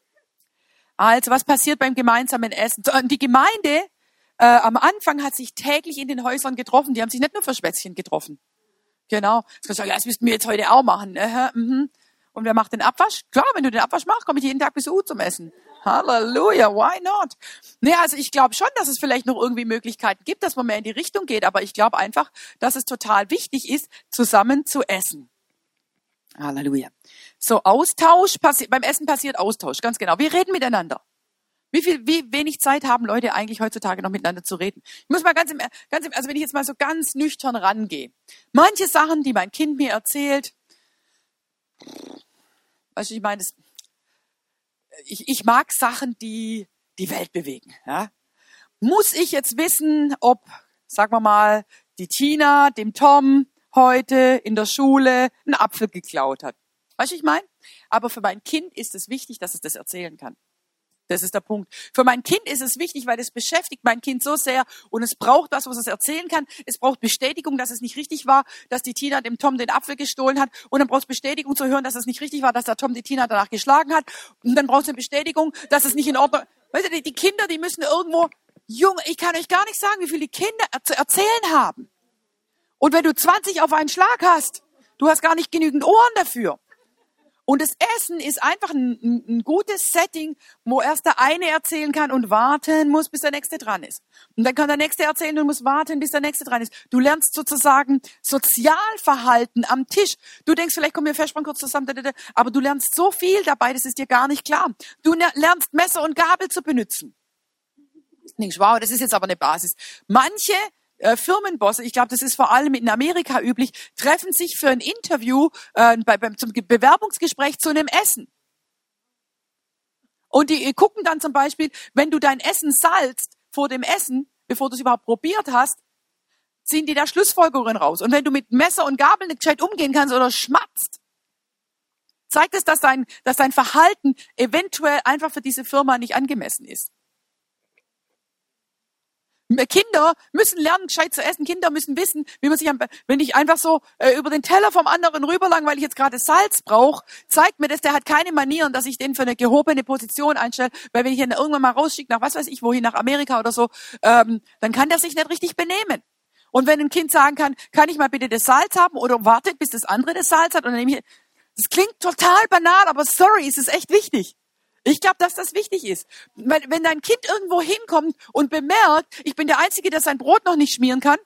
Also, was passiert beim gemeinsamen Essen? Die Gemeinde äh, am Anfang hat sich täglich in den Häusern getroffen. Die haben sich nicht nur für Schwätzchen getroffen. Genau. Jetzt kannst du sagen, ja, das müssten wir jetzt heute auch machen. Äh, mhm. Und wer macht den Abwasch? Klar, wenn du den Abwasch machst, komme ich jeden Tag bis U zum Essen. Halleluja, why not? Nee, also ich glaube schon, dass es vielleicht noch irgendwie Möglichkeiten gibt, dass man mehr in die Richtung geht. Aber ich glaube einfach, dass es total wichtig ist, zusammen zu essen. Halleluja. So, Austausch, passi- beim Essen passiert Austausch, ganz genau. Wir reden miteinander. Wie viel, wie wenig Zeit haben Leute eigentlich heutzutage noch miteinander zu reden? Ich muss mal ganz im, ganz im, also wenn ich jetzt mal so ganz nüchtern rangehe. Manche Sachen, die mein Kind mir erzählt, weißt du, ich meine, das, ich, ich mag Sachen, die die Welt bewegen, ja. Muss ich jetzt wissen, ob, sagen wir mal, die Tina dem Tom heute in der Schule einen Apfel geklaut hat? Weißt du, ich meine? Aber für mein Kind ist es wichtig, dass es das erzählen kann. Das ist der Punkt. Für mein Kind ist es wichtig, weil es beschäftigt mein Kind so sehr und es braucht was, was es erzählen kann. Es braucht Bestätigung, dass es nicht richtig war, dass die Tina dem Tom den Apfel gestohlen hat. Und dann braucht es Bestätigung zu hören, dass es nicht richtig war, dass der Tom die Tina danach geschlagen hat. Und dann braucht es eine Bestätigung, dass es nicht in Ordnung... Weißt du, die Kinder, die müssen irgendwo... Junge, ich kann euch gar nicht sagen, wie viele die Kinder zu erzählen haben. Und wenn du zwanzig auf einen Schlag hast, du hast gar nicht genügend Ohren dafür. Und das Essen ist einfach ein, ein, ein gutes Setting, wo erst der eine erzählen kann und warten muss, bis der nächste dran ist. Und dann kann der nächste erzählen und muss warten, bis der nächste dran ist. Du lernst sozusagen Sozialverhalten am Tisch. Du denkst, vielleicht kommen wir Verspann kurz zusammen, aber du lernst so viel dabei, das ist dir gar nicht klar. Du lernst Messer und Gabel zu benutzen. Du denkst, wow, das ist jetzt aber eine Basis. Manche Äh, Firmenbosse, ich glaube, das ist vor allem in Amerika üblich, treffen sich für ein Interview, äh, bei, beim, zum Bewerbungsgespräch zu einem Essen. Und die gucken dann zum Beispiel, wenn du dein Essen salzt vor dem Essen, bevor du es überhaupt probiert hast, ziehen die da Schlussfolgerungen raus. Und wenn du mit Messer und Gabel nicht gescheit umgehen kannst oder schmatzt, zeigt es, dass dein, dass dein Verhalten eventuell einfach für diese Firma nicht angemessen ist. Kinder müssen lernen, gescheit zu essen. Kinder müssen wissen, wie man sich, am, wenn ich einfach so äh, über den Teller vom anderen rüberlang, weil ich jetzt gerade Salz brauche, zeigt mir das, der hat keine Manieren, dass ich den für eine gehobene Position einstelle, weil wenn ich ihn irgendwann mal rausschicke, nach was weiß ich, wohin, nach Amerika oder so, ähm, dann kann der sich nicht richtig benehmen. Und wenn ein Kind sagen kann, kann ich mal bitte das Salz haben oder wartet, bis das andere das Salz hat, und dann nehme ich, das klingt total banal, aber sorry, es ist echt wichtig. Ich glaube, dass das wichtig ist. Weil wenn dein Kind irgendwo hinkommt und bemerkt, ich bin der Einzige, der sein Brot noch nicht schmieren kann,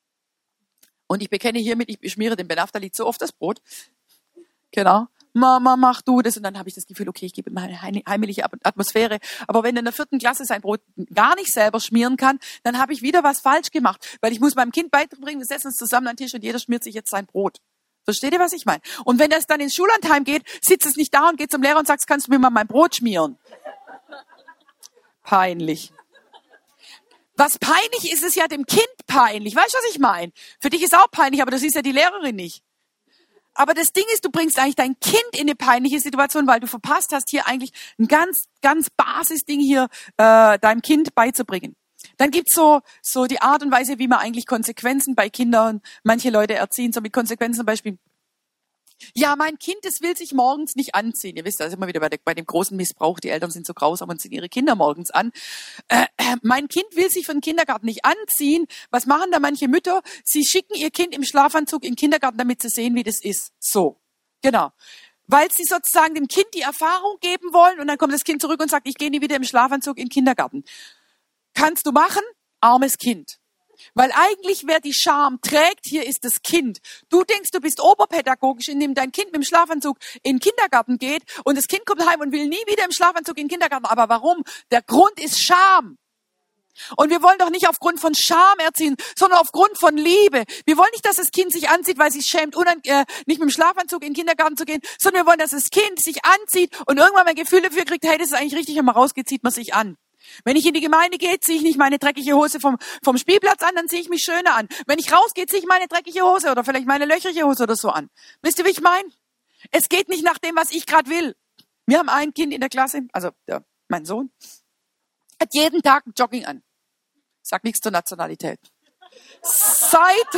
und ich bekenne hiermit, ich schmiere dem Ben Aftali so oft das Brot, genau, Mama, mach du das, und dann habe ich das Gefühl, okay, ich gebe ihm eine heimliche Atmosphäre. Aber wenn er in der vierten Klasse sein Brot gar nicht selber schmieren kann, dann habe ich wieder was falsch gemacht, weil ich muss meinem Kind beibringen, wir setzen uns zusammen an den Tisch und jeder schmiert sich jetzt sein Brot. Versteht ihr, was ich meine? Und wenn es dann ins Schullandheim geht, sitzt es nicht da und geht zum Lehrer und sagt, kannst du mir mal mein Brot schmieren? Peinlich. Was peinlich ist, ist ja dem Kind peinlich. Weißt du, was ich meine? Für dich ist auch peinlich, aber du siehst ja die Lehrerin nicht. Aber das Ding ist, du bringst eigentlich dein Kind in eine peinliche Situation, weil du verpasst hast, hier eigentlich ein ganz, ganz Basisding hier äh, deinem Kind beizubringen. Dann gibt's so so die Art und Weise, wie man eigentlich Konsequenzen bei Kindern, manche Leute erziehen, so mit Konsequenzen zum Beispiel. Ja, mein Kind, das will sich morgens nicht anziehen. Ihr wisst, da ist immer wieder bei, der, bei dem großen Missbrauch, die Eltern sind so grausam und ziehen ihre Kinder morgens an. Äh, äh, mein Kind will sich für den Kindergarten nicht anziehen. Was machen da manche Mütter? Sie schicken ihr Kind im Schlafanzug in den Kindergarten, damit sie sehen, wie das ist. So, genau. Weil sie sozusagen dem Kind die Erfahrung geben wollen, und dann kommt das Kind zurück und sagt, ich gehe nie wieder im Schlafanzug in den Kindergarten. Kannst du machen, armes Kind. Weil eigentlich, wer die Scham trägt, hier ist das Kind. Du denkst, du bist oberpädagogisch, indem dein Kind mit dem Schlafanzug in den Kindergarten geht und das Kind kommt heim und will nie wieder im Schlafanzug in den Kindergarten. Aber warum? Der Grund ist Scham. Und wir wollen doch nicht aufgrund von Scham erziehen, sondern aufgrund von Liebe. Wir wollen nicht, dass das Kind sich anzieht, weil es sich schämt, unan- äh, nicht mit dem Schlafanzug in den Kindergarten zu gehen, sondern wir wollen, dass das Kind sich anzieht und irgendwann mal ein Gefühl dafür kriegt, hey, das ist eigentlich richtig, wenn man rausgeht, zieht man sich an. Wenn ich in die Gemeinde gehe, ziehe ich nicht meine dreckige Hose vom, vom Spielplatz an, dann ziehe ich mich schöner an. Wenn ich rausgehe, ziehe ich meine dreckige Hose oder vielleicht meine löcherige Hose oder so an. Wisst ihr, wie ich meine? Es geht nicht nach dem, was ich gerade will. Wir haben ein Kind in der Klasse, also der, mein Sohn, hat jeden Tag ein Jogging an. Sag nichts zur Nationalität. Seit,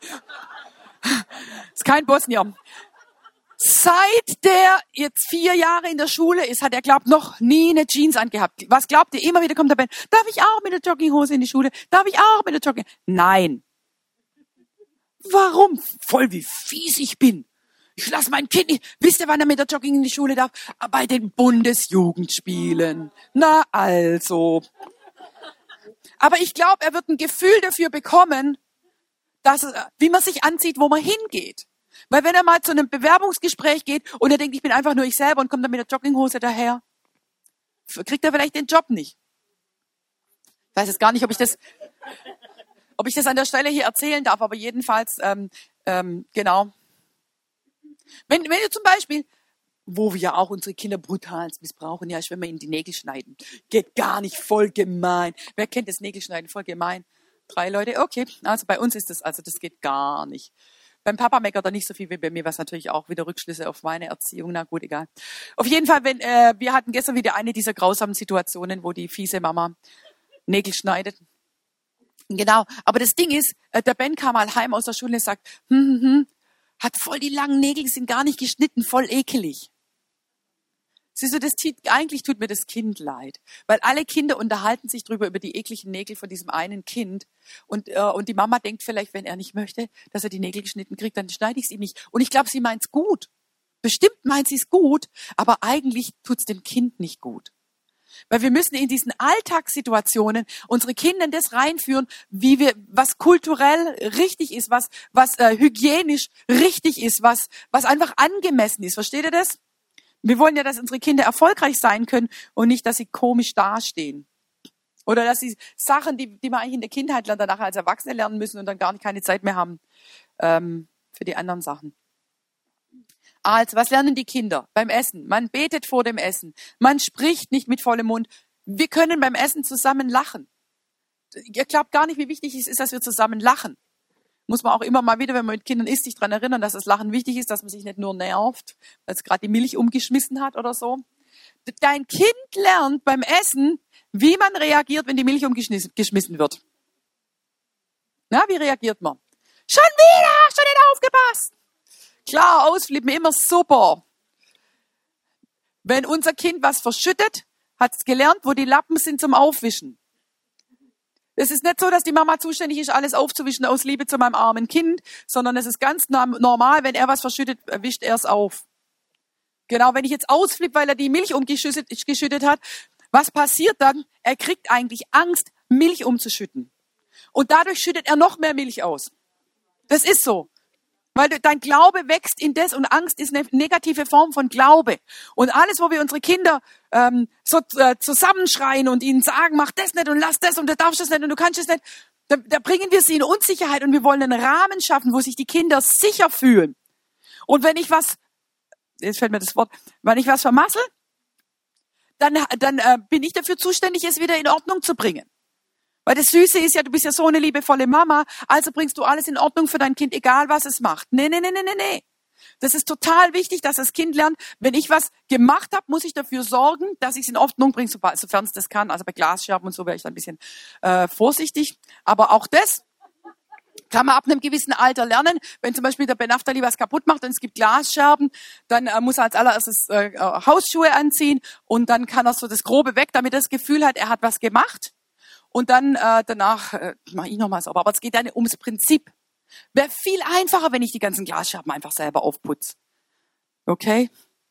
ist kein Bosnier. Seit der jetzt vier Jahre in der Schule ist, hat er, glaubt, noch nie eine Jeans angehabt. Was glaubt ihr? Immer wieder kommt der Ben, darf ich auch mit der Jogginghose in die Schule? Darf ich auch mit der Jogging? Nein. Warum? Voll wie fies ich bin. Ich lasse mein Kind nicht. Wisst ihr, wann er mit der Jogging in die Schule darf? Bei den Bundesjugendspielen. Na also. Aber ich glaube, er wird ein Gefühl dafür bekommen, dass, wie man sich anzieht, wo man hingeht. Weil wenn er mal zu einem Bewerbungsgespräch geht und er denkt, ich bin einfach nur ich selber und kommt dann mit der Jogginghose daher, kriegt er vielleicht den Job nicht. Ich weiß jetzt gar nicht, ob ich das, ob ich das an der Stelle hier erzählen darf, aber jedenfalls, ähm, ähm, genau. Wenn, wenn du zum Beispiel, wo wir ja auch unsere Kinder brutal missbrauchen, ja, ist, wenn wir ihnen die Nägel schneiden. Geht gar nicht, voll gemein. Wer kennt das Nägelschneiden? Voll gemein. Drei Leute, okay. Also bei uns ist das, also das geht gar nicht. Beim Papa meckert er nicht so viel wie bei mir, was natürlich auch wieder Rückschlüsse auf meine Erziehung, na gut, egal. Auf jeden Fall, wenn äh, wir hatten gestern wieder eine dieser grausamen Situationen, wo die fiese Mama Nägel schneidet. Genau, aber das Ding ist, äh, der Ben kam mal heim aus der Schule und sagt, hm, hm, hm, hat voll die langen Nägel, sind gar nicht geschnitten, voll ekelig. Siehst du, das tut, eigentlich tut mir das Kind leid, weil alle Kinder unterhalten sich drüber über die ekligen Nägel von diesem einen Kind und äh, und die Mama denkt vielleicht, wenn er nicht möchte, dass er die Nägel geschnitten kriegt, dann schneide ich es ihm nicht. Und ich glaube, sie meint's gut. Bestimmt meint sie es gut, aber eigentlich tut's dem Kind nicht gut. Weil wir müssen in diesen Alltagssituationen unsere Kinder in das reinführen, wie wir, was kulturell richtig ist, was, was äh, hygienisch richtig ist, was, was einfach angemessen ist. Versteht ihr das? Wir wollen ja, dass unsere Kinder erfolgreich sein können und nicht, dass sie komisch dastehen. Oder dass sie Sachen, die, die man eigentlich in der Kindheit lernt, danach als Erwachsene lernen müssen und dann gar nicht keine Zeit mehr haben ähm, für die anderen Sachen. Also, was lernen die Kinder beim Essen? Man betet vor dem Essen. Man spricht nicht mit vollem Mund. Wir können beim Essen zusammen lachen. Ihr glaubt gar nicht, wie wichtig es ist, dass wir zusammen lachen. Muss man auch immer mal wieder, wenn man mit Kindern isst, sich daran erinnern, dass das Lachen wichtig ist, dass man sich nicht nur nervt, weil es gerade die Milch umgeschmissen hat oder so. Dein Kind lernt beim Essen, wie man reagiert, wenn die Milch umgeschmissen wird. Na, wie reagiert man? Schon wieder, schon nicht aufgepasst. Klar, ausflippen, immer super. Wenn unser Kind was verschüttet, hat es gelernt, wo die Lappen sind zum Aufwischen. Es ist nicht so, dass die Mama zuständig ist, alles aufzuwischen aus Liebe zu meinem armen Kind, sondern es ist ganz normal, wenn er was verschüttet, wischt er es auf. Genau, wenn ich jetzt ausflippe, weil er die Milch umgeschüttet geschüttet hat, was passiert dann? Er kriegt eigentlich Angst, Milch umzuschütten. Und dadurch schüttet er noch mehr Milch aus. Das ist so. Weil dein Glaube wächst in das und Angst ist eine negative Form von Glaube. Und alles, wo wir unsere Kinder ähm, so äh, zusammenschreien und ihnen sagen, mach das nicht und lass das und du darfst das nicht und du kannst das nicht, da, da bringen wir sie in Unsicherheit und wir wollen einen Rahmen schaffen, wo sich die Kinder sicher fühlen. Und wenn ich was, jetzt fällt mir das Wort, wenn ich was vermassel, dann, dann äh, bin ich dafür zuständig, es wieder in Ordnung zu bringen. Weil das Süße ist ja, du bist ja so eine liebevolle Mama, also bringst du alles in Ordnung für dein Kind, egal was es macht. Nee, nee, nee, nee, nee, nee. Das ist total wichtig, dass das Kind lernt, wenn ich was gemacht habe, muss ich dafür sorgen, dass ich es in Ordnung bringe, sofern es das kann. Also bei Glasscherben und so wäre ich dann ein bisschen äh, vorsichtig. Aber auch das kann man ab einem gewissen Alter lernen. Wenn zum Beispiel der Benaftali was kaputt macht und es gibt Glasscherben, dann äh, muss er als allererstes äh, Hausschuhe anziehen und dann kann er so das Grobe weg, damit er das Gefühl hat, er hat was gemacht. Und dann äh, danach äh, mache ich nochmal sauber. Aber es geht ja nicht ums Prinzip. Wäre viel einfacher, wenn ich die ganzen Glasscherben einfach selber aufputze. Okay?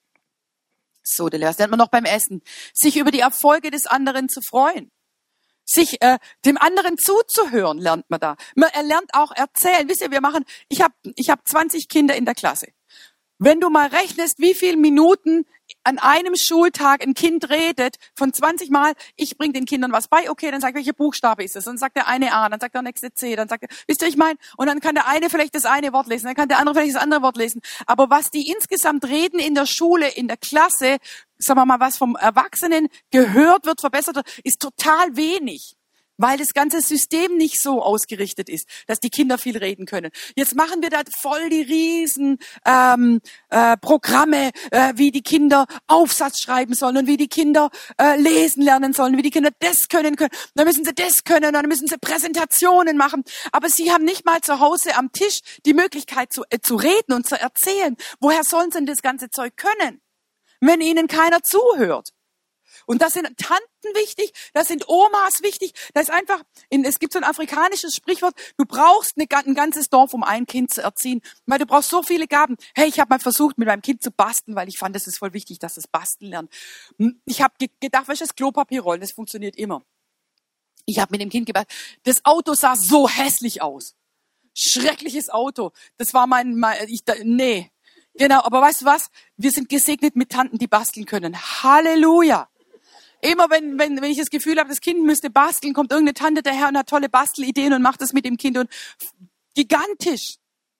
So, das lernt man noch beim Essen. Sich über die Erfolge des anderen zu freuen. Sich äh, dem anderen zuzuhören, lernt man da. Man er lernt auch erzählen. Wisst ihr, wir machen, ich habe ich hab zwanzig Kinder in der Klasse. Wenn du mal rechnest, wie viele Minuten an einem Schultag ein Kind redet, von zwanzig Mal, ich bringe den Kindern was bei, okay, dann sag ich, welcher Buchstabe ist es? Dann sagt der eine A, dann sagt der nächste C, dann sagt er, wisst ihr, ich meine, und dann kann der eine vielleicht das eine Wort lesen, dann kann der andere vielleicht das andere Wort lesen. Aber was die insgesamt reden in der Schule, in der Klasse, sagen wir mal, was vom Erwachsenen gehört wird, verbessert wird, ist total wenig. Weil das ganze System nicht so ausgerichtet ist, dass die Kinder viel reden können. Jetzt machen wir da voll die riesen ähm, äh, Programme, äh, wie die Kinder Aufsatz schreiben sollen und wie die Kinder äh, lesen lernen sollen, wie die Kinder das können können. Dann müssen sie das können, dann müssen sie Präsentationen machen. Aber sie haben nicht mal zu Hause am Tisch die Möglichkeit zu, äh, zu reden und zu erzählen. Woher sollen sie denn das ganze Zeug können, wenn ihnen keiner zuhört? Und das sind Tanten wichtig, das sind Omas wichtig. Das ist einfach, in, es gibt so ein afrikanisches Sprichwort, du brauchst eine, ein ganzes Dorf, um ein Kind zu erziehen, weil du brauchst so viele Gaben. Hey, ich habe mal versucht, mit meinem Kind zu basteln, weil ich fand, das ist voll wichtig, dass es basteln lernt. Ich habe ge- gedacht, was ist das Klopapier rollen, das funktioniert immer. Ich habe mit dem Kind gebastelt. Das Auto sah so hässlich aus. Schreckliches Auto. Das war mein, mein ich, nee. Genau, aber weißt du was? Wir sind gesegnet mit Tanten, die basteln können. Halleluja. Immer wenn, wenn, wenn ich das Gefühl habe, das Kind müsste basteln, kommt irgendeine Tante daher und hat tolle Bastelideen und macht das mit dem Kind und gigantisch.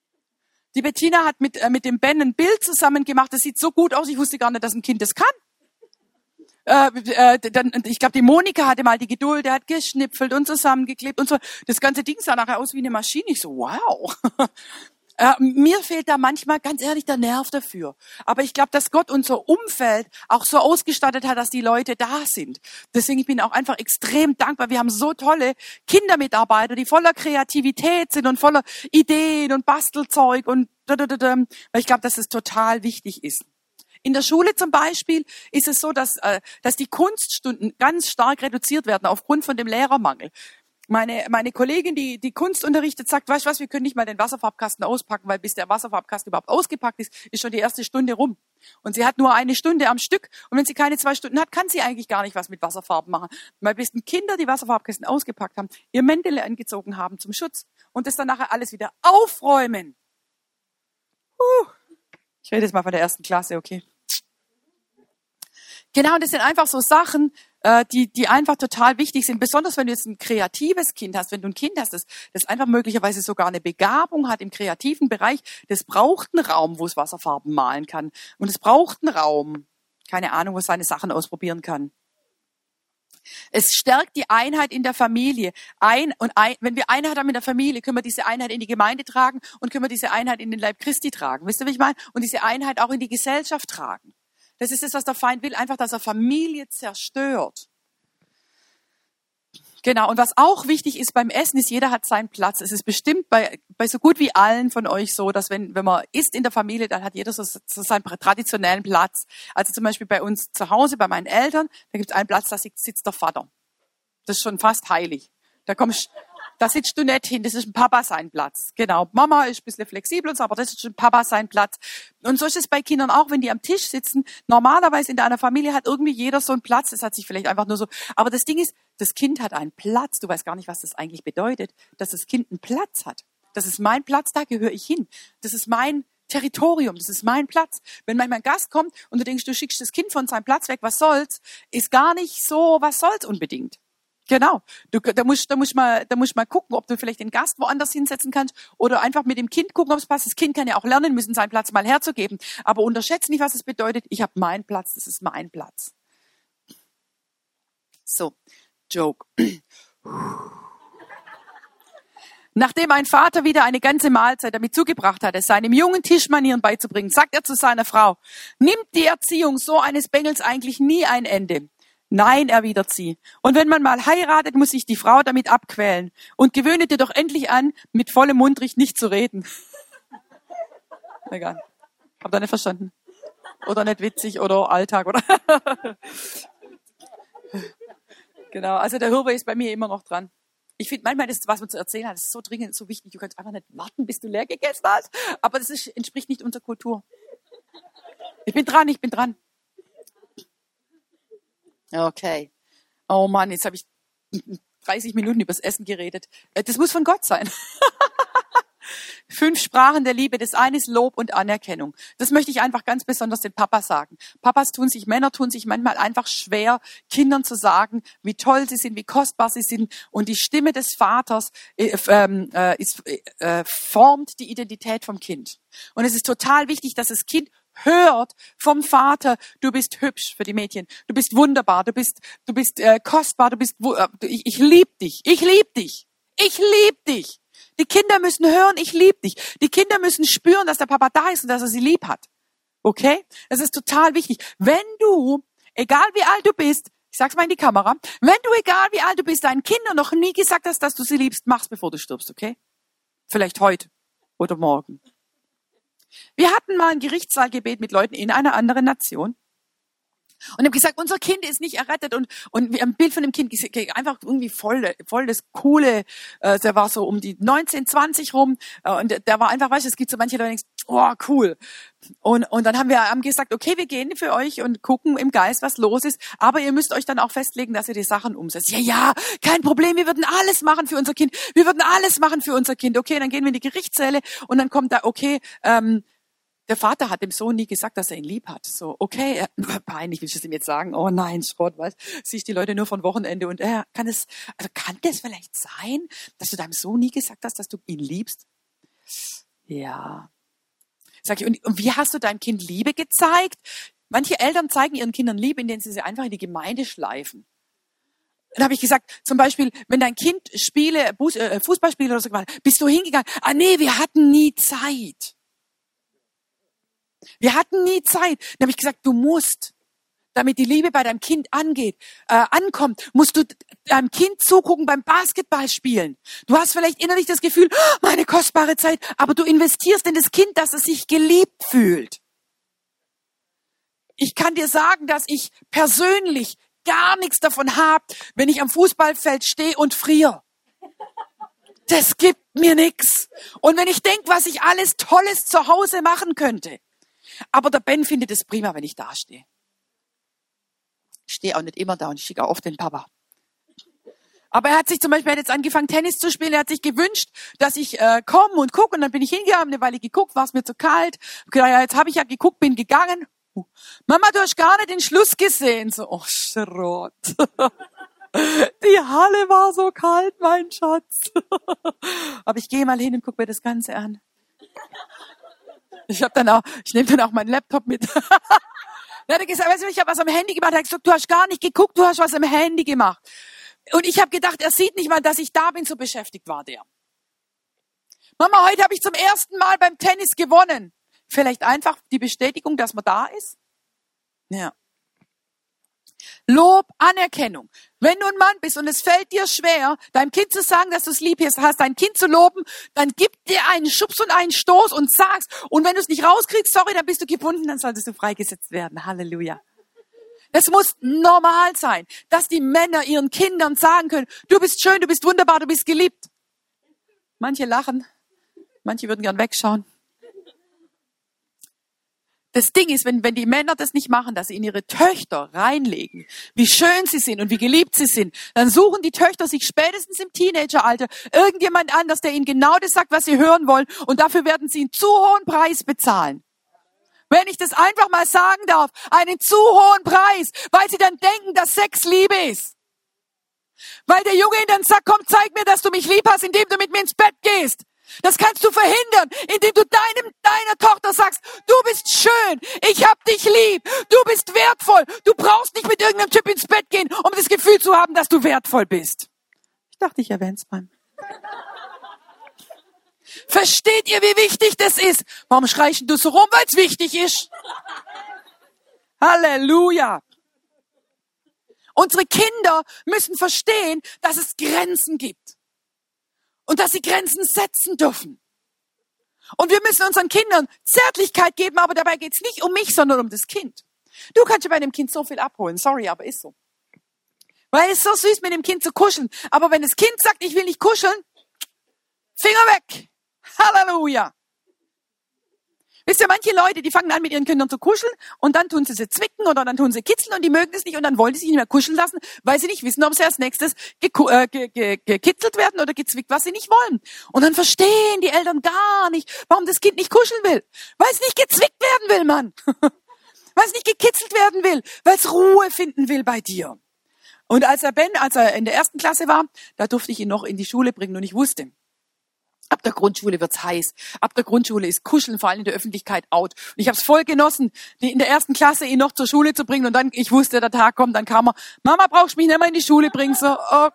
Die Bettina hat mit, äh, mit dem Ben ein Bild zusammen gemacht, das sieht so gut aus, ich wusste gar nicht, dass ein Kind das kann. Äh, äh, dann, ich glaube, die Monika hatte mal die Geduld, der hat geschnipfelt und zusammengeklebt und so. Das ganze Ding sah nachher aus wie eine Maschine. Ich so, wow. Äh, mir fehlt da manchmal, ganz ehrlich, der Nerv dafür. Aber ich glaube, dass Gott unser Umfeld auch so ausgestattet hat, dass die Leute da sind. Deswegen ich bin auch einfach extrem dankbar. Wir haben so tolle Kindermitarbeiter, die voller Kreativität sind und voller Ideen und Bastelzeug und da, da, da, da. Weil ich glaube, dass es total wichtig ist. In der Schule zum Beispiel ist es so, dass, äh, dass die Kunststunden ganz stark reduziert werden aufgrund von dem Lehrermangel. Meine, meine Kollegin, die, die Kunst unterrichtet, sagt, weißt du was, wir können nicht mal den Wasserfarbkasten auspacken, weil bis der Wasserfarbkasten überhaupt ausgepackt ist, ist schon die erste Stunde rum. Und sie hat nur eine Stunde am Stück. Und wenn sie keine zwei Stunden hat, kann sie eigentlich gar nicht was mit Wasserfarben machen. Weil bis die Kinder die Wasserfarbkästen ausgepackt haben, ihr Mäntel angezogen haben zum Schutz und das dann nachher alles wieder aufräumen. Uh, ich rede jetzt mal von der ersten Klasse, okay. Genau, und das sind einfach so Sachen, äh, die, die einfach total wichtig sind. Besonders wenn du jetzt ein kreatives Kind hast, wenn du ein Kind hast, das, das einfach möglicherweise sogar eine Begabung hat im kreativen Bereich, das braucht einen Raum, wo es Wasserfarben malen kann. Und es braucht einen Raum, keine Ahnung, wo es seine Sachen ausprobieren kann. Es stärkt die Einheit in der Familie. Ein, und ein, wenn wir Einheit haben in der Familie, können wir diese Einheit in die Gemeinde tragen und können wir diese Einheit in den Leib Christi tragen. Wisst ihr, wie ich meine? Und diese Einheit auch in die Gesellschaft tragen. Das ist es, was der Feind will, einfach, dass er Familie zerstört. Genau, und was auch wichtig ist beim Essen, ist, jeder hat seinen Platz. Es ist bestimmt bei, bei so gut wie allen von euch so, dass wenn, wenn man isst in der Familie, dann hat jeder so, so seinen traditionellen Platz. Also zum Beispiel bei uns zu Hause, bei meinen Eltern, da gibt es einen Platz, da sitzt der Vater. Das ist schon fast heilig. Da kommst, da sitzt du nicht hin, das ist ein Papa sein Platz. Genau, Mama ist ein bisschen flexibel und so, aber das ist ein Papa sein Platz. Und so ist es bei Kindern auch, wenn die am Tisch sitzen. Normalerweise in einer Familie hat irgendwie jeder so einen Platz, das hat sich vielleicht einfach nur so, aber das Ding ist, das Kind hat einen Platz. Du weißt gar nicht, was das eigentlich bedeutet, dass das Kind einen Platz hat. Das ist mein Platz, da gehöre ich hin. Das ist mein Territorium, das ist mein Platz. Wenn manchmal ein Gast kommt und du denkst, du schickst das Kind von seinem Platz weg, was soll's, ist gar nicht so, was soll's unbedingt. Genau. Du, da musst, da musst mal, da musst mal gucken, ob du vielleicht den Gast woanders hinsetzen kannst oder einfach mit dem Kind gucken, ob es passt. Das Kind kann ja auch lernen müssen, seinen Platz mal herzugeben. Aber unterschätzt nicht, was es bedeutet. Ich habe meinen Platz, das ist mein Platz. So, Joke. Nachdem ein Vater wieder eine ganze Mahlzeit damit zugebracht hatte, seinem Jungen Tischmanieren beizubringen, sagt er zu seiner Frau, nimmt die Erziehung so eines Bengels eigentlich nie ein Ende? Nein, erwidert sie. Und wenn man mal heiratet, muss sich die Frau damit abquälen. Und gewöhne dir doch endlich an, mit vollem Mundricht nicht zu reden. Egal. Habt ihr nicht verstanden? Oder nicht witzig oder Alltag, oder? Genau, also der Hürber ist bei mir immer noch dran. Ich finde manchmal, das, was man zu erzählen hat, das ist so dringend, so wichtig. Du kannst einfach nicht warten, bis du leer gegessen hast. Aber das ist, entspricht nicht unserer Kultur. Ich bin dran, ich bin dran. Okay. Oh Mann, jetzt habe ich dreißig Minuten übers Essen geredet. Das muss von Gott sein. Fünf Sprachen der Liebe. Das eine ist Lob und Anerkennung. Das möchte ich einfach ganz besonders den Papas sagen. Papas tun sich, Männer tun sich manchmal einfach schwer, Kindern zu sagen, wie toll sie sind, wie kostbar sie sind. Und die Stimme des Vaters äh, äh, ist, äh, formt die Identität vom Kind. Und es ist total wichtig, dass das Kind hört vom Vater, du bist hübsch für die Mädchen, du bist wunderbar, du bist, du bist äh, kostbar, du bist, äh, ich, ich lieb dich, ich lieb dich, ich lieb dich. Die Kinder müssen hören, ich lieb dich. Die Kinder müssen spüren, dass der Papa da ist und dass er sie lieb hat. Okay? Das ist total wichtig. Wenn du, egal wie alt du bist, ich sag's mal in die Kamera, wenn du, egal wie alt du bist, deinen Kindern noch nie gesagt hast, dass du sie liebst, mach's, bevor du stirbst, okay? Vielleicht heute oder morgen. Wir hatten mal ein Gerichtssaalgebet mit Leuten in einer anderen Nation. Und haben gesagt, unser Kind ist nicht errettet. Und, und wir haben ein Bild von dem Kind gesehen, einfach irgendwie voll, voll das coole, äh, der war so um die neunzehn, zwanzig rum. Äh, und der war einfach, weißt du, es gibt so manche Leute, die denken, oh, cool. Und, und dann haben wir haben gesagt, okay, wir gehen für euch und gucken im Geist, was los ist. Aber ihr müsst euch dann auch festlegen, dass ihr die Sachen umsetzt. Ja, ja, kein Problem, wir würden alles machen für unser Kind. Wir würden alles machen für unser Kind. Okay, dann gehen wir in die Gerichtssäle und dann kommt da, okay, ähm, der Vater hat dem Sohn nie gesagt, dass er ihn lieb hat. So, okay, äh, peinlich, will ich es ihm jetzt sagen. Oh nein, Schrott, weißt, sehe ich die Leute nur von Wochenende und äh, kann es, also kann das vielleicht sein, dass du deinem Sohn nie gesagt hast, dass du ihn liebst? Ja. Sag ich, und, und wie hast du deinem Kind Liebe gezeigt? Manche Eltern zeigen ihren Kindern Liebe, indem sie sie einfach in die Gemeinde schleifen. Dann habe ich gesagt, zum Beispiel, wenn dein Kind Spiele, Fußball spielt oder so gemacht, bist du hingegangen, ah nee, wir hatten nie Zeit. Wir hatten nie Zeit. Dann habe ich gesagt, du musst, damit die Liebe bei deinem Kind angeht, äh, ankommt, musst du deinem Kind zugucken beim Basketballspielen. Du hast vielleicht innerlich das Gefühl, oh, meine kostbare Zeit, aber du investierst in das Kind, dass es sich geliebt fühlt. Ich kann dir sagen, dass ich persönlich gar nichts davon habe, wenn ich am Fußballfeld stehe und friere. das gibt mir nix. Und wenn ich denke, was ich alles Tolles zu Hause machen könnte. Aber der Ben findet es prima, wenn ich da stehe. Ich stehe auch nicht immer da und ich schicke auch oft den Papa. Aber er hat sich zum Beispiel, er hat jetzt angefangen, Tennis zu spielen. Er hat sich gewünscht, dass ich äh, komme und gucke. Und dann bin ich hingegangen, eine Weile geguckt, war es mir zu kalt. Okay, ja, jetzt habe ich ja geguckt, bin gegangen. Uh, Mama, du hast gar nicht den Schluss gesehen. So, oh, Schrott. Die Halle war so kalt, mein Schatz. Aber ich gehe mal hin und gucke mir das Ganze an. Ich habe dann auch, ich nehme dann auch meinen Laptop mit. Er hat gesagt, weißt du, ich habe was am Handy gemacht. Er hat gesagt, du hast gar nicht geguckt, du hast was am Handy gemacht. Und ich habe gedacht, er sieht nicht mal, dass ich da bin, so beschäftigt war der. Mama, heute habe ich zum ersten Mal beim Tennis gewonnen. Vielleicht einfach die Bestätigung, dass man da ist? Ja. Lob, Anerkennung. Wenn du ein Mann bist und es fällt dir schwer, deinem Kind zu sagen, dass du es lieb hast, dein Kind zu loben, dann gib dir einen Schubs und einen Stoß und sag's. Und wenn du es nicht rauskriegst, sorry, dann bist du gebunden, dann solltest du freigesetzt werden. Halleluja. Es muss normal sein, dass die Männer ihren Kindern sagen können, du bist schön, du bist wunderbar, du bist geliebt. Manche lachen, manche würden gern wegschauen. Das Ding ist, wenn, wenn die Männer das nicht machen, dass sie in ihre Töchter reinlegen, wie schön sie sind und wie geliebt sie sind, dann suchen die Töchter sich spätestens im Teenageralter irgendjemand anders, der ihnen genau das sagt, was sie hören wollen, und dafür werden sie einen zu hohen Preis bezahlen. Wenn ich das einfach mal sagen darf, einen zu hohen Preis, weil sie dann denken, dass Sex Liebe ist. Weil der Junge ihnen dann sagt, komm, zeig mir, dass du mich lieb hast, indem du mit mir ins Bett gehst. Das kannst du verhindern, indem du deinem, deiner Tochter sagst, du bist schön, ich hab dich lieb, du bist wertvoll. Du brauchst nicht mit irgendeinem Typ ins Bett gehen, um das Gefühl zu haben, dass du wertvoll bist. Ich dachte, ich erwähne es mal. Versteht ihr, wie wichtig das ist? Warum schreist du so rum? Weil es wichtig ist. Halleluja. Unsere Kinder müssen verstehen, dass es Grenzen gibt. Und dass sie Grenzen setzen dürfen. Und wir müssen unseren Kindern Zärtlichkeit geben, aber dabei geht es nicht um mich, sondern um das Kind. Du kannst ja bei dem Kind so viel abholen. Sorry, aber ist so. Weil es ist so süß, mit dem Kind zu kuscheln. Aber wenn das Kind sagt, ich will nicht kuscheln, Finger weg. Halleluja. Wisst ihr, manche Leute, die fangen an, mit ihren Kindern zu kuscheln und dann tun sie sie zwicken oder dann tun sie kitzeln und die mögen es nicht und dann wollen sie sich nicht mehr kuscheln lassen, weil sie nicht wissen, ob sie als nächstes geku- äh, ge- ge- gekitzelt werden oder gezwickt, was sie nicht wollen. Und dann verstehen die Eltern gar nicht, warum das Kind nicht kuscheln will. Weil es nicht gezwickt werden will, Mann. Weil es nicht gekitzelt werden will, weil es Ruhe finden will bei dir. Und als er Ben, als er in der ersten Klasse war, da durfte ich ihn noch in die Schule bringen und ich wusste, ab der Grundschule wird's heiß. Ab der Grundschule ist Kuscheln vor allem in der Öffentlichkeit out. Und ich habe es voll genossen, die in der ersten Klasse ihn noch zur Schule zu bringen. Und dann, ich wusste, der Tag kommt, dann kam er, Mama, brauchst du mich nicht mehr in die Schule bringen? So,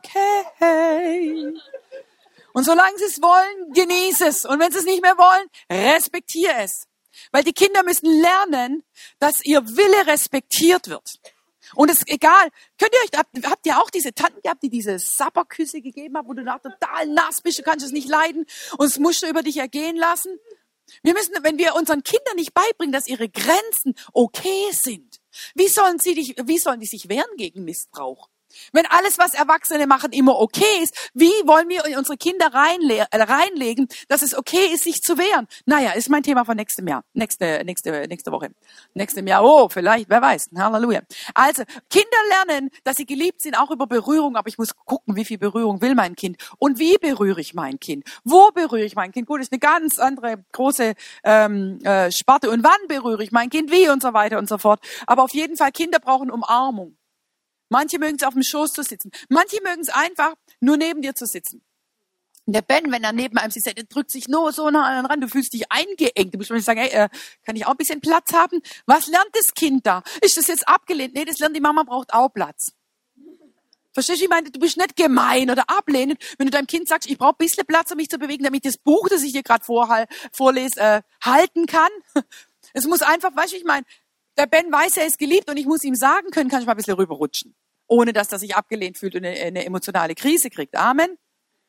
okay. Und solange sie es wollen, genieße es. Und wenn sie es nicht mehr wollen, respektiere es. Weil die Kinder müssen lernen, dass ihr Wille respektiert wird. Und es ist egal, könnt ihr euch, habt, habt ihr auch diese Tanten gehabt, die diese Sapperküsse gegeben haben, wo du nach total nass bist, du kannst es nicht leiden und es musst du über dich ergehen lassen? Wir müssen, wenn wir unseren Kindern nicht beibringen, dass ihre Grenzen okay sind, wie sollen sie dich, wie sollen die sich wehren gegen Missbrauch? Wenn alles, was Erwachsene machen, immer okay ist, wie wollen wir unsere Kinder reinle- äh, reinlegen, dass es okay ist, sich zu wehren? Naja, ist mein Thema von nächstem Jahr. Nächste, nächste, nächste Woche. Nächstem Jahr, oh, vielleicht, wer weiß. Halleluja. Also, Kinder lernen, dass sie geliebt sind, auch über Berührung, aber ich muss gucken, wie viel Berührung will mein Kind? Und wie berühre ich mein Kind? Wo berühre ich mein Kind? Gut, ist eine ganz andere große ähm, äh, Sparte. Und wann berühre ich mein Kind? Wie? Und so weiter und so fort. Aber auf jeden Fall, Kinder brauchen Umarmung. Manche mögen es auf dem Schoß zu sitzen. Manche mögen es einfach, nur neben dir zu sitzen. Und der Ben, wenn er neben einem sitzt, der drückt sich nur so nah an den Rand. Du fühlst dich eingeengt. Du musst mir sagen, hey, äh, kann ich auch ein bisschen Platz haben? Was lernt das Kind da? Ist das jetzt abgelehnt? Nee, das lernt die Mama, braucht auch Platz. Verstehst du? Ich meine, du bist nicht gemein oder ablehnend, wenn du deinem Kind sagst, ich brauche ein bisschen Platz, um mich zu bewegen, damit ich das Buch, das ich dir gerade vorlese, äh, halten kann. Es muss einfach, weißt du, ich meine, der Ben weiß, er ist geliebt und ich muss ihm sagen können, kann ich mal ein bisschen rüberrutschen. Ohne dass er sich abgelehnt fühlt und eine, eine emotionale Krise kriegt. Amen.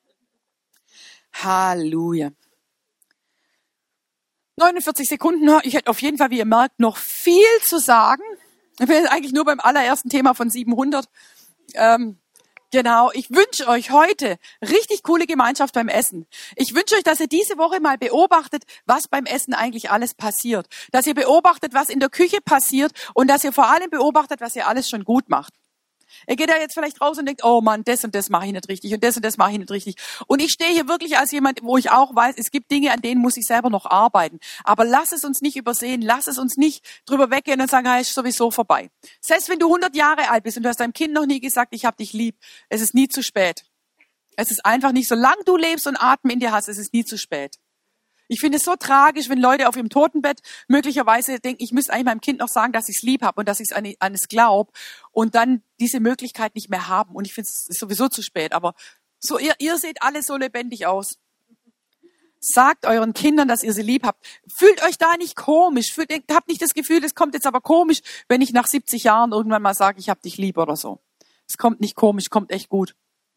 Halleluja. neunundvierzig Sekunden. Ich hätte auf jeden Fall, wie ihr merkt, noch viel zu sagen. Ich bin jetzt eigentlich nur beim allerersten Thema von siebenhundert. Ähm, Genau, ich wünsche euch heute richtig coole Gemeinschaft beim Essen. Ich wünsche euch, dass ihr diese Woche mal beobachtet, was beim Essen eigentlich alles passiert. Dass ihr beobachtet, was in der Küche passiert und dass ihr vor allem beobachtet, was ihr alles schon gut macht. Ihr geht da jetzt vielleicht raus und denkt, oh Mann, das und das mache ich nicht richtig und das und das mache ich nicht richtig. Und ich stehe hier wirklich als jemand, wo ich auch weiß, es gibt Dinge, an denen muss ich selber noch arbeiten. Aber lass es uns nicht übersehen, lass es uns nicht drüber weggehen und sagen, ah, ist sowieso vorbei. Selbst wenn du hundert Jahre alt bist und du hast deinem Kind noch nie gesagt, ich hab dich lieb, es ist nie zu spät. Es ist einfach nicht, solange du lebst und Atem in dir hast, es ist nie zu spät. Ich finde es so tragisch, wenn Leute auf ihrem Totenbett möglicherweise denken, ich müsste eigentlich meinem Kind noch sagen, dass ich es lieb habe und dass ich es an, an es glaube und dann diese Möglichkeit nicht mehr haben. Und ich finde es ist sowieso zu spät. Aber so ihr, ihr seht alle so lebendig aus. Sagt euren Kindern, dass ihr sie lieb habt. Fühlt euch da nicht komisch. Fühlt, habt nicht das Gefühl, es kommt jetzt aber komisch, wenn ich nach siebzig Jahren irgendwann mal sage, ich hab dich lieb oder so. Es kommt nicht komisch, kommt echt gut.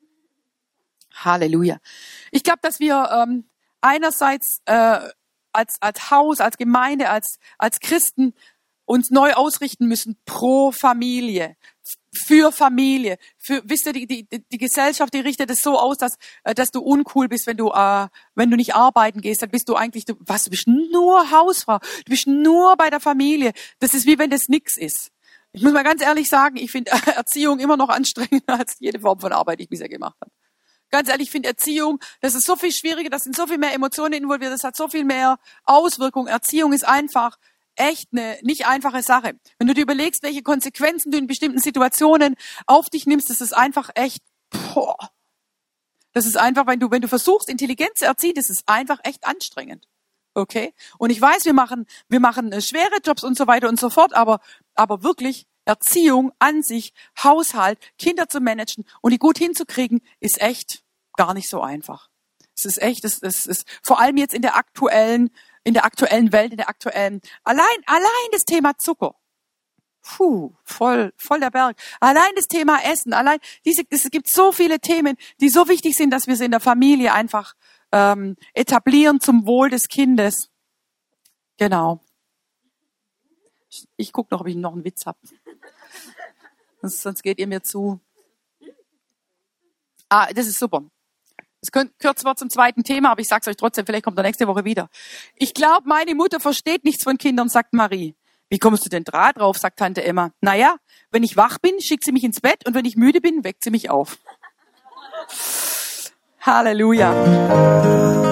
Halleluja. Ich glaube, dass wir ähm, einerseits äh, als als Haus, als Gemeinde, als als Christen uns neu ausrichten müssen pro Familie, für Familie. Für wisst ihr, die die die Gesellschaft, die richtet es so aus, dass äh, dass du uncool bist, wenn du äh, wenn du nicht arbeiten gehst, dann bist du eigentlich du was du bist nur Hausfrau, du bist nur bei der Familie. Das ist wie wenn das nix ist. Ich muss mal ganz ehrlich sagen, ich finde Erziehung immer noch anstrengender als jede Form von Arbeit, die ich bisher gemacht habe. Ganz ehrlich, ich finde Erziehung, das ist so viel schwieriger, das sind so viel mehr Emotionen involviert, das hat so viel mehr Auswirkungen. Erziehung ist einfach echt eine nicht einfache Sache. Wenn du dir überlegst, welche Konsequenzen du in bestimmten Situationen auf dich nimmst, das ist einfach echt, boah. Das ist einfach, wenn du, wenn du versuchst, intelligent zu erziehen, das ist einfach echt anstrengend. Okay? Und ich weiß, wir machen, wir machen schwere Jobs und so weiter und so fort, aber, aber wirklich, Erziehung an sich, Haushalt, Kinder zu managen und die gut hinzukriegen, ist echt gar nicht so einfach. Es ist echt, es ist, es ist vor allem jetzt in der aktuellen, in der aktuellen Welt, in der aktuellen, allein, allein das Thema Zucker. Puh, voll, voll der Berg. Allein das Thema Essen, allein diese, es gibt so viele Themen, die so wichtig sind, dass wir sie in der Familie einfach ähm, etablieren zum Wohl des Kindes. Genau. Ich, ich gucke noch, ob ich noch einen Witz habe. Sonst, sonst geht ihr mir zu. Ah, das ist super. Das gehört zwar zum zweiten Thema, aber ich sag's euch trotzdem, vielleicht kommt er nächste Woche wieder. Ich glaube, meine Mutter versteht nichts von Kindern, sagt Marie. Wie kommst du denn da drauf, sagt Tante Emma. Naja, wenn ich wach bin, schickt sie mich ins Bett und wenn ich müde bin, weckt sie mich auf. Halleluja.